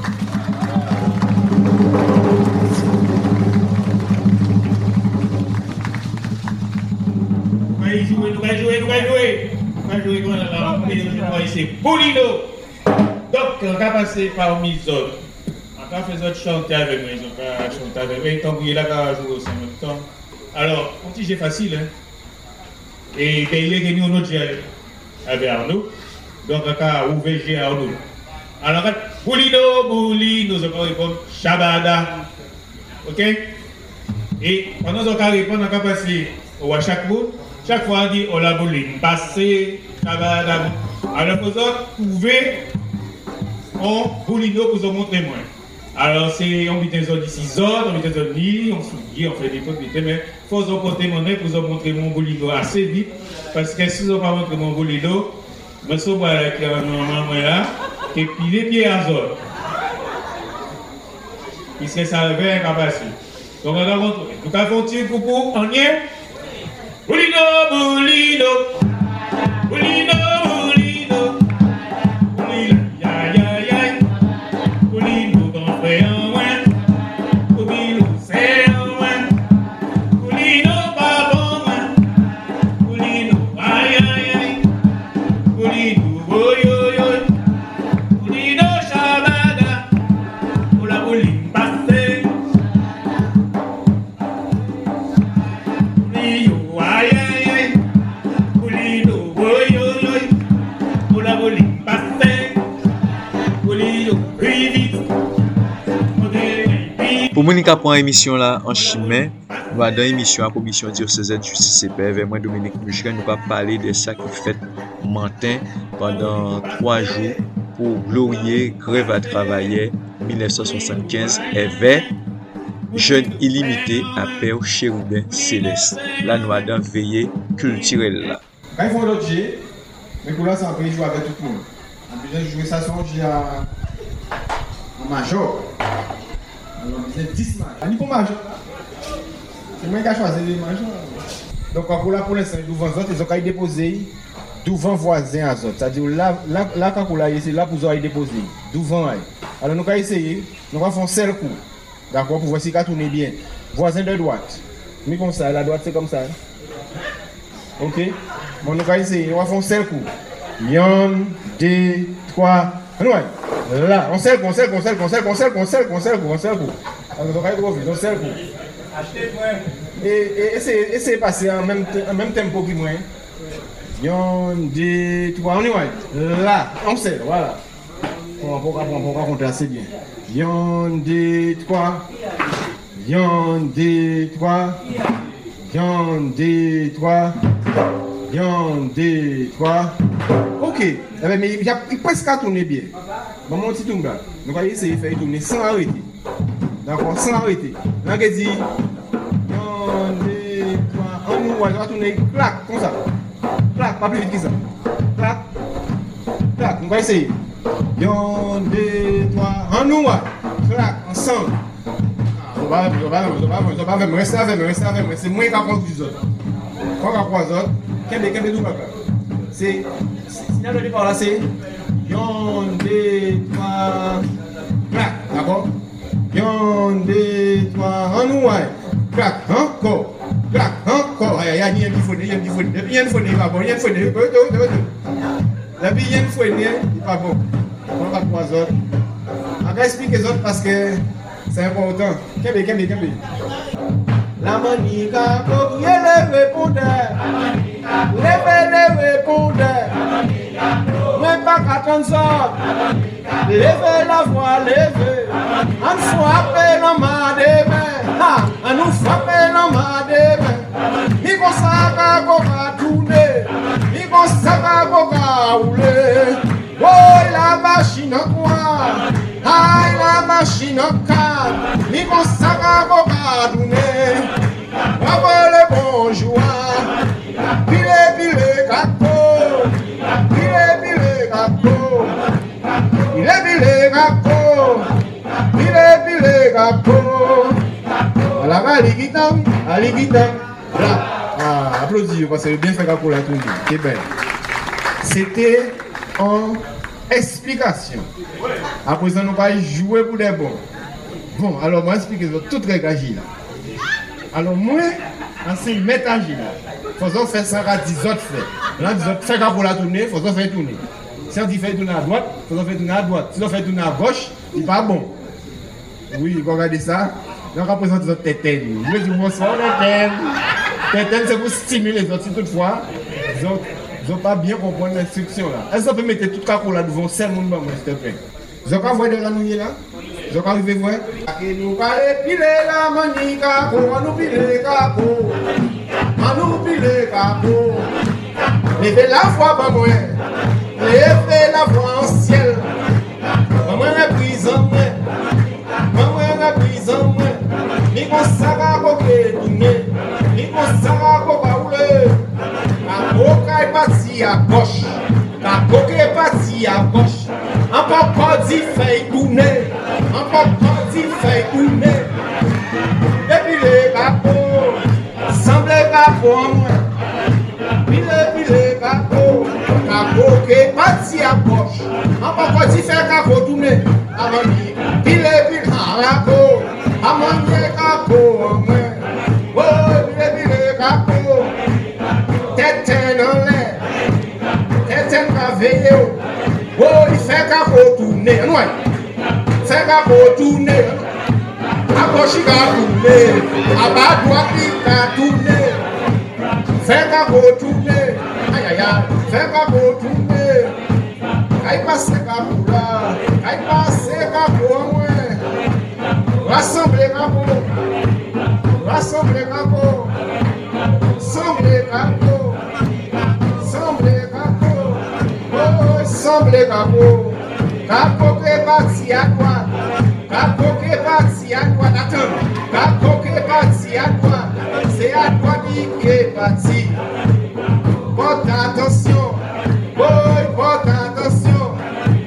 Jouer, nous allons jouer, nous allons jouer. Nous allons jouer, nous allons jouer. C'est Boulino. Donc, on va passer par Mizot. On va faire chanter avec moi. On va chanter avec moi. Tant qu'il est là, on va jouer aussi en même temps. Alors, un petit jeu facile. Hein? Et il est gagné un autre jeu avec Arnaud. Donc, on va ouvrir le jeu à Arnaud. Alors, Boulino, Boulino, nous allons répondre Shabada. Ok? Et pendant qu'on va répondre, on va passer au chaque mot. Chaque fois, on dit, on l'a voulu passer, Shabada. Alors, vous autres, pouvez, on boulino pour vous montrer moins. Alors, c'est, on met des autres ici, on met des autres lits, on sourit, on fait des trucs, mais il faut vous porter mon nez pour vous montrer mon boulino assez vite. Parce que si vous ne pas montrer mon boulino, je suis avec maman là. et puis les pieds azote. Puisque ça revient à passer. Donc on va contrôler. Nous avons un petit coucou en lien. Boulino, boulino, boulino, boulino, boulino, ya ya ya, boulino dans frère en moins, boulino c'est en moins, boulino pas bon moins, boulino aïe aïe aïe, boulino boy yo yo, boulino shabada, boula boulino passé, boulino aïe aïe aïe, boulino boy yo yo, boula boulino passé, boulino plus vite. Pour moun ka prend émission là en chemin, va dans émission à commission diocésaine justice et paix avec moi Dominique Mujren, nous va parler de ça qui fait matin pendant trois jours pour glorifier grève à travailler dix-neuf cent soixante-quinze et vers jeune illimité à Père Chérubin Céleste. Là nous allons veiller culturel là. Quand ils font l'autre jeu, mais pour là c'est un peu jouer avec tout le monde. On peut jouer ça son jeu en major. Alors, c'est dix matchs. On dit pour major. C'est moi qui ai choisi les majors. Donc, pour là, pour l'instant, devant les autres, ils ont qu'à y déposer devant voisins à autres. C'est-à-dire, là, là, là, quand on l'a c'est là pour y déposer. Devant. Alors, nous allons essayer. Nous allons faire un seul coup. D'accord, pour voir si ça tourne bien. Voisin de droite. Mais comme ça, la droite, c'est comme ça. Ok? Bon, nous allons essayer. Nous allons faire un seul coup. un, deux, trois. Là, on seul coup, on seul coup, on seul coup, on seul coup, on seul coup, on seul coup, on seul coup, on seul coup. Alors, on va trop vite, on seul coup. Et essayez de passer en même, en même tempo que moi. un, deux, trois, on y va. Là, on sait, voilà. On va compter assez bien. un, deux, trois. un, deux, trois. un, deux, trois. un, deux, trois. Ok. Mais il y a presque à tourner bien. Bon, mon petit tourne là. Donc, on va essayer de faire tourner sans arrêter. D'accord, sans arrêter. Là, on dit un, deux, trois, on va tourner, clac, comme ça. Clac, pas plus vite que ça. Clac, clac, on va essayer. un, deux, trois, on nous va. Clac, ensemble. On va faire, on va faire, on va faire, on va faire, restez avec moi, restez avec moi. C'est moins qu'à prendre les autres. Quand on prend les autres, qu'est-ce que nous va faire? C'est, si on a par là, c'est un, deux, trois, clac, d'accord? un, deux, trois, on nous va. Clac, encore, clac, encore. Il y a une fois, il y a une fois, il y a une fois, il n'y a pas bon, il y a une fois, il n'y a pas bon. La vie, il y a une fois, il n'y a pas bon. On va trois autres. On va expliquer les autres parce que c'est important. Qu'est-ce que c'est, qu'est-ce que c'est? La manica, pour y lever pour terre. Lever, lever pour terre. Même pas qu'attendre ça. Lever la voix, lever. On frappe dans ma démain. On nous frappe dans ma démain. Il faut ça qu'on va tourner. Il faut ça qu'on va rouler. Oh, la machine quoi? Aïe, la machine calme. Il faut ça qu'on va tourner. Bravo le bonjour. Pile, pile, capo. Pile, pile, capo. Pile, pile, capo. Pile, pile, capo. Alors, allez, guitare, allez, guitare. Là. Ah, applaudissez parce que bien fait capo là tout. C'est belle. C'était en explication. À présent, nous allons jouer pour des bons. Bon, alors, moi, expliquez toute règle agile. Alors, moi, c'est mettre agile. Il faut faire ça à dix autres faits. Là, dix autres faits pour la tourner, il faut faire tourner. Si on dit faire tourner à droite, il faut faire tourner à droite. Si on fait tourner à gauche, il n'est pas bon. Oui, regardez ça. Donc, on présente les autres tétènes. Je dis bonsoir, tétènes. Tétènes, c'est pour stimuler les autres. Si toutefois, ils n'ont pas bien compris l'instruction là. Est-ce qu'on peut mettre tout le cas pour la devant seul monde, s'il te plaît? Vous avez voir de la nouille là? Vous avez arrivé voir? Et nous allons piler la manica, on nous piler capot. On nous piler capot. Levez la voix, pas moi. Levez la voix en ciel. Maman est prise en moi. Maman est prise en moi. Mi consacre à côté du nez. Mi consacre à côté. La boca est partie à gauche. La boca est partie à gauche. En pas capo en moi. Pile, pile, capo. Capo que parti à gauche. En pas quoi tu fais capo tourner. Avant de pile, pile, capo. Avant de capo en moi. Oh, pile, pile, capo. Tête dans l'air. Tête dans veiller. Oh, il fait capo tourner. Non, fait capo tourner. À gauche, il va tourner. À bas, droite, il va tourner. Fais capo tourner. Aïe, aïe, aïe. Fais capo tourner. Aïe, passe capo là. Aïe, passe capo en moi. Rassemblez capo. Rassemblez capo. Rassemblez capo. Rassemblez capo. Oh, rassemblez capo. Capo qui est parti à droite. Capo qui est parti à droite. Attends. Capo qui est parti à droite. C'est à droite qui est parti. Porte attention. Oh, porte attention.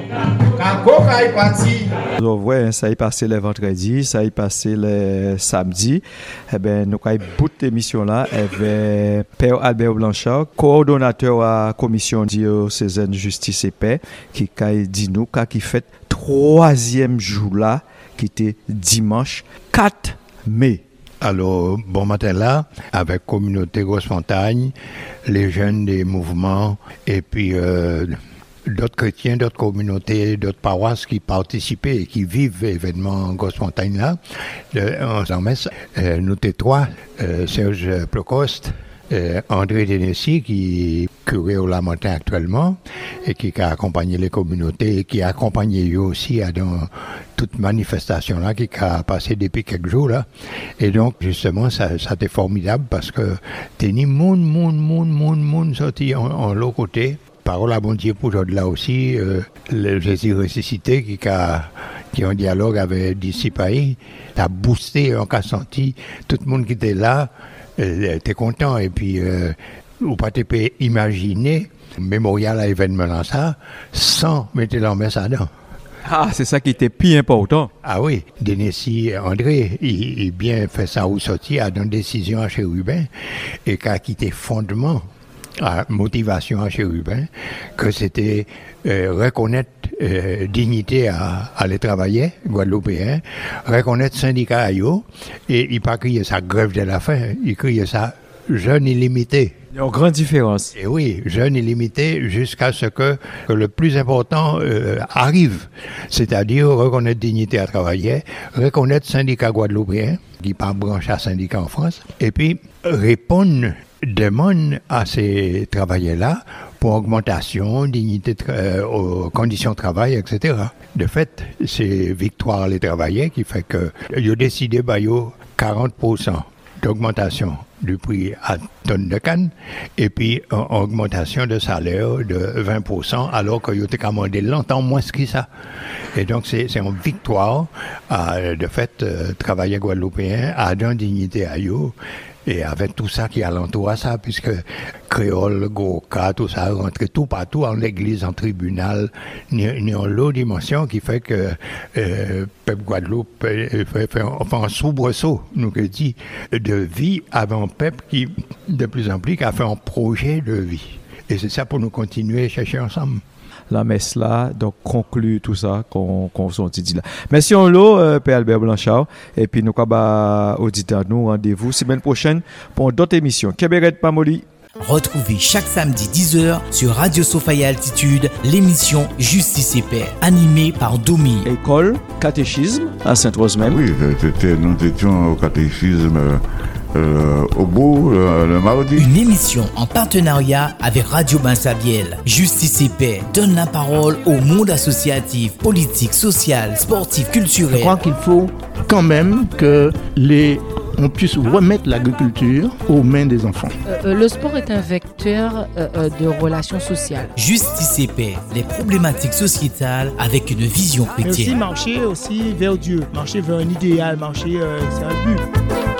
Capo qui est parti. Donc, ouais, ça y passé le vendredi, ça y passé le samedi. Eh bien, nous avons bout d'émission là avec Père Albert Blanchard, coordonnateur à la commission diocésaine Justice et Paix, qui a dit nous qui fait troisième jour là, qui était dimanche quatre mai. Alors, bon matin là, avec communauté Grosse-Montagne, les jeunes des mouvements et puis euh, d'autres chrétiens, d'autres communautés, d'autres paroisses qui participaient et qui vivent l'événement Grosse-Montagne là. Euh, en messe, euh, nous étions trois, euh, Serge Procoste, euh, André Denessi qui est curé au Lamentin actuellement et qui a accompagné les communautés et qui a accompagné eux aussi à dans toute manifestation là qui a passé depuis quelques jours là. Et donc justement ça ça était formidable parce que t'es ni moun moun moun moun moun sorti en, en l'autre côté. Parole à bon Dieu pour aujourd'hui là aussi, euh, le Jésus ressuscité qui a qui en dialogue avec dix pays, t'as boosté, on a senti tout le monde qui était là, euh, était content et puis euh, ou pas te peut imaginer mémorial à événement là ça sans mettre la messe dedans. Ah, c'est ça qui était plus important. Ah oui, Denessi André, il, il bien fait ça au sorti à une décision à Chérubin et qui a quitté fondement à motivation à Chérubin, que c'était euh, reconnaître euh, dignité à, à les travailleurs guadeloupéens, reconnaître syndicat à eux, et il pas crier ça grève de la faim, il criait ça jeûne illimité. Il y a une grande différence. Et oui, jeûne illimité jusqu'à ce que, que le plus important euh, arrive, c'est-à-dire reconnaître dignité à travailler, reconnaître syndicat guadeloupéen, qui pas branche à syndicat en France, et puis répondre demande à ces travailleurs-là pour augmentation, dignité, euh, aux conditions de travail, et cetera. De fait, c'est Victoire les travailleurs qui fait que ils ont décidé bah, quarante pour cent d'augmentation du prix à tonne de canne et puis une augmentation de salaire de vingt pour cent alors qu'ils ont commandé longtemps moins que ça. Et donc c'est, c'est une victoire à, de fait euh, travailleurs guadeloupéens à d'une dignité à eux. Et avec tout ça qui alentoure à ça, puisque créole, goka, tout ça, rentrait tout partout en l'église, en tribunal, ni, ni en l'autre dimension qui fait que euh, peuple Guadeloupe euh, fait, fait enfin, un soubresaut, nous que dit, de vie avant un peuple qui, de plus en plus, a fait un projet de vie. Et c'est ça pour nous continuer à chercher ensemble. La messe là, donc conclut tout ça qu'on qu'on s'en dit là. Merci en l'eau, euh, Père Albert Blanchard, et puis nous avons auditeurs nous rendez-vous semaine prochaine pour d'autres émissions. Kébéret Pamoli. Retrouvez chaque samedi dix heures sur Radio Sophia Altitude l'émission Justice et Paix, animée par Domi. École, catéchisme à Sainte-Rose même. Oui, c'était, nous étions au catéchisme euh, au bout le, le mardi. Une émission en partenariat avec Radio Bansabiel. Justice et Paix donne la parole au monde associatif, politique, social, sportif, culturel. Je crois qu'il faut quand même que les on puisse remettre l'agriculture aux mains des enfants. Euh, le sport est un vecteur euh, de relations sociales. Justice et Paix, les problématiques sociétales avec une vision chrétienne. Mais aussi marcher aussi vers Dieu, marcher vers un idéal, marcher, euh, c'est un but.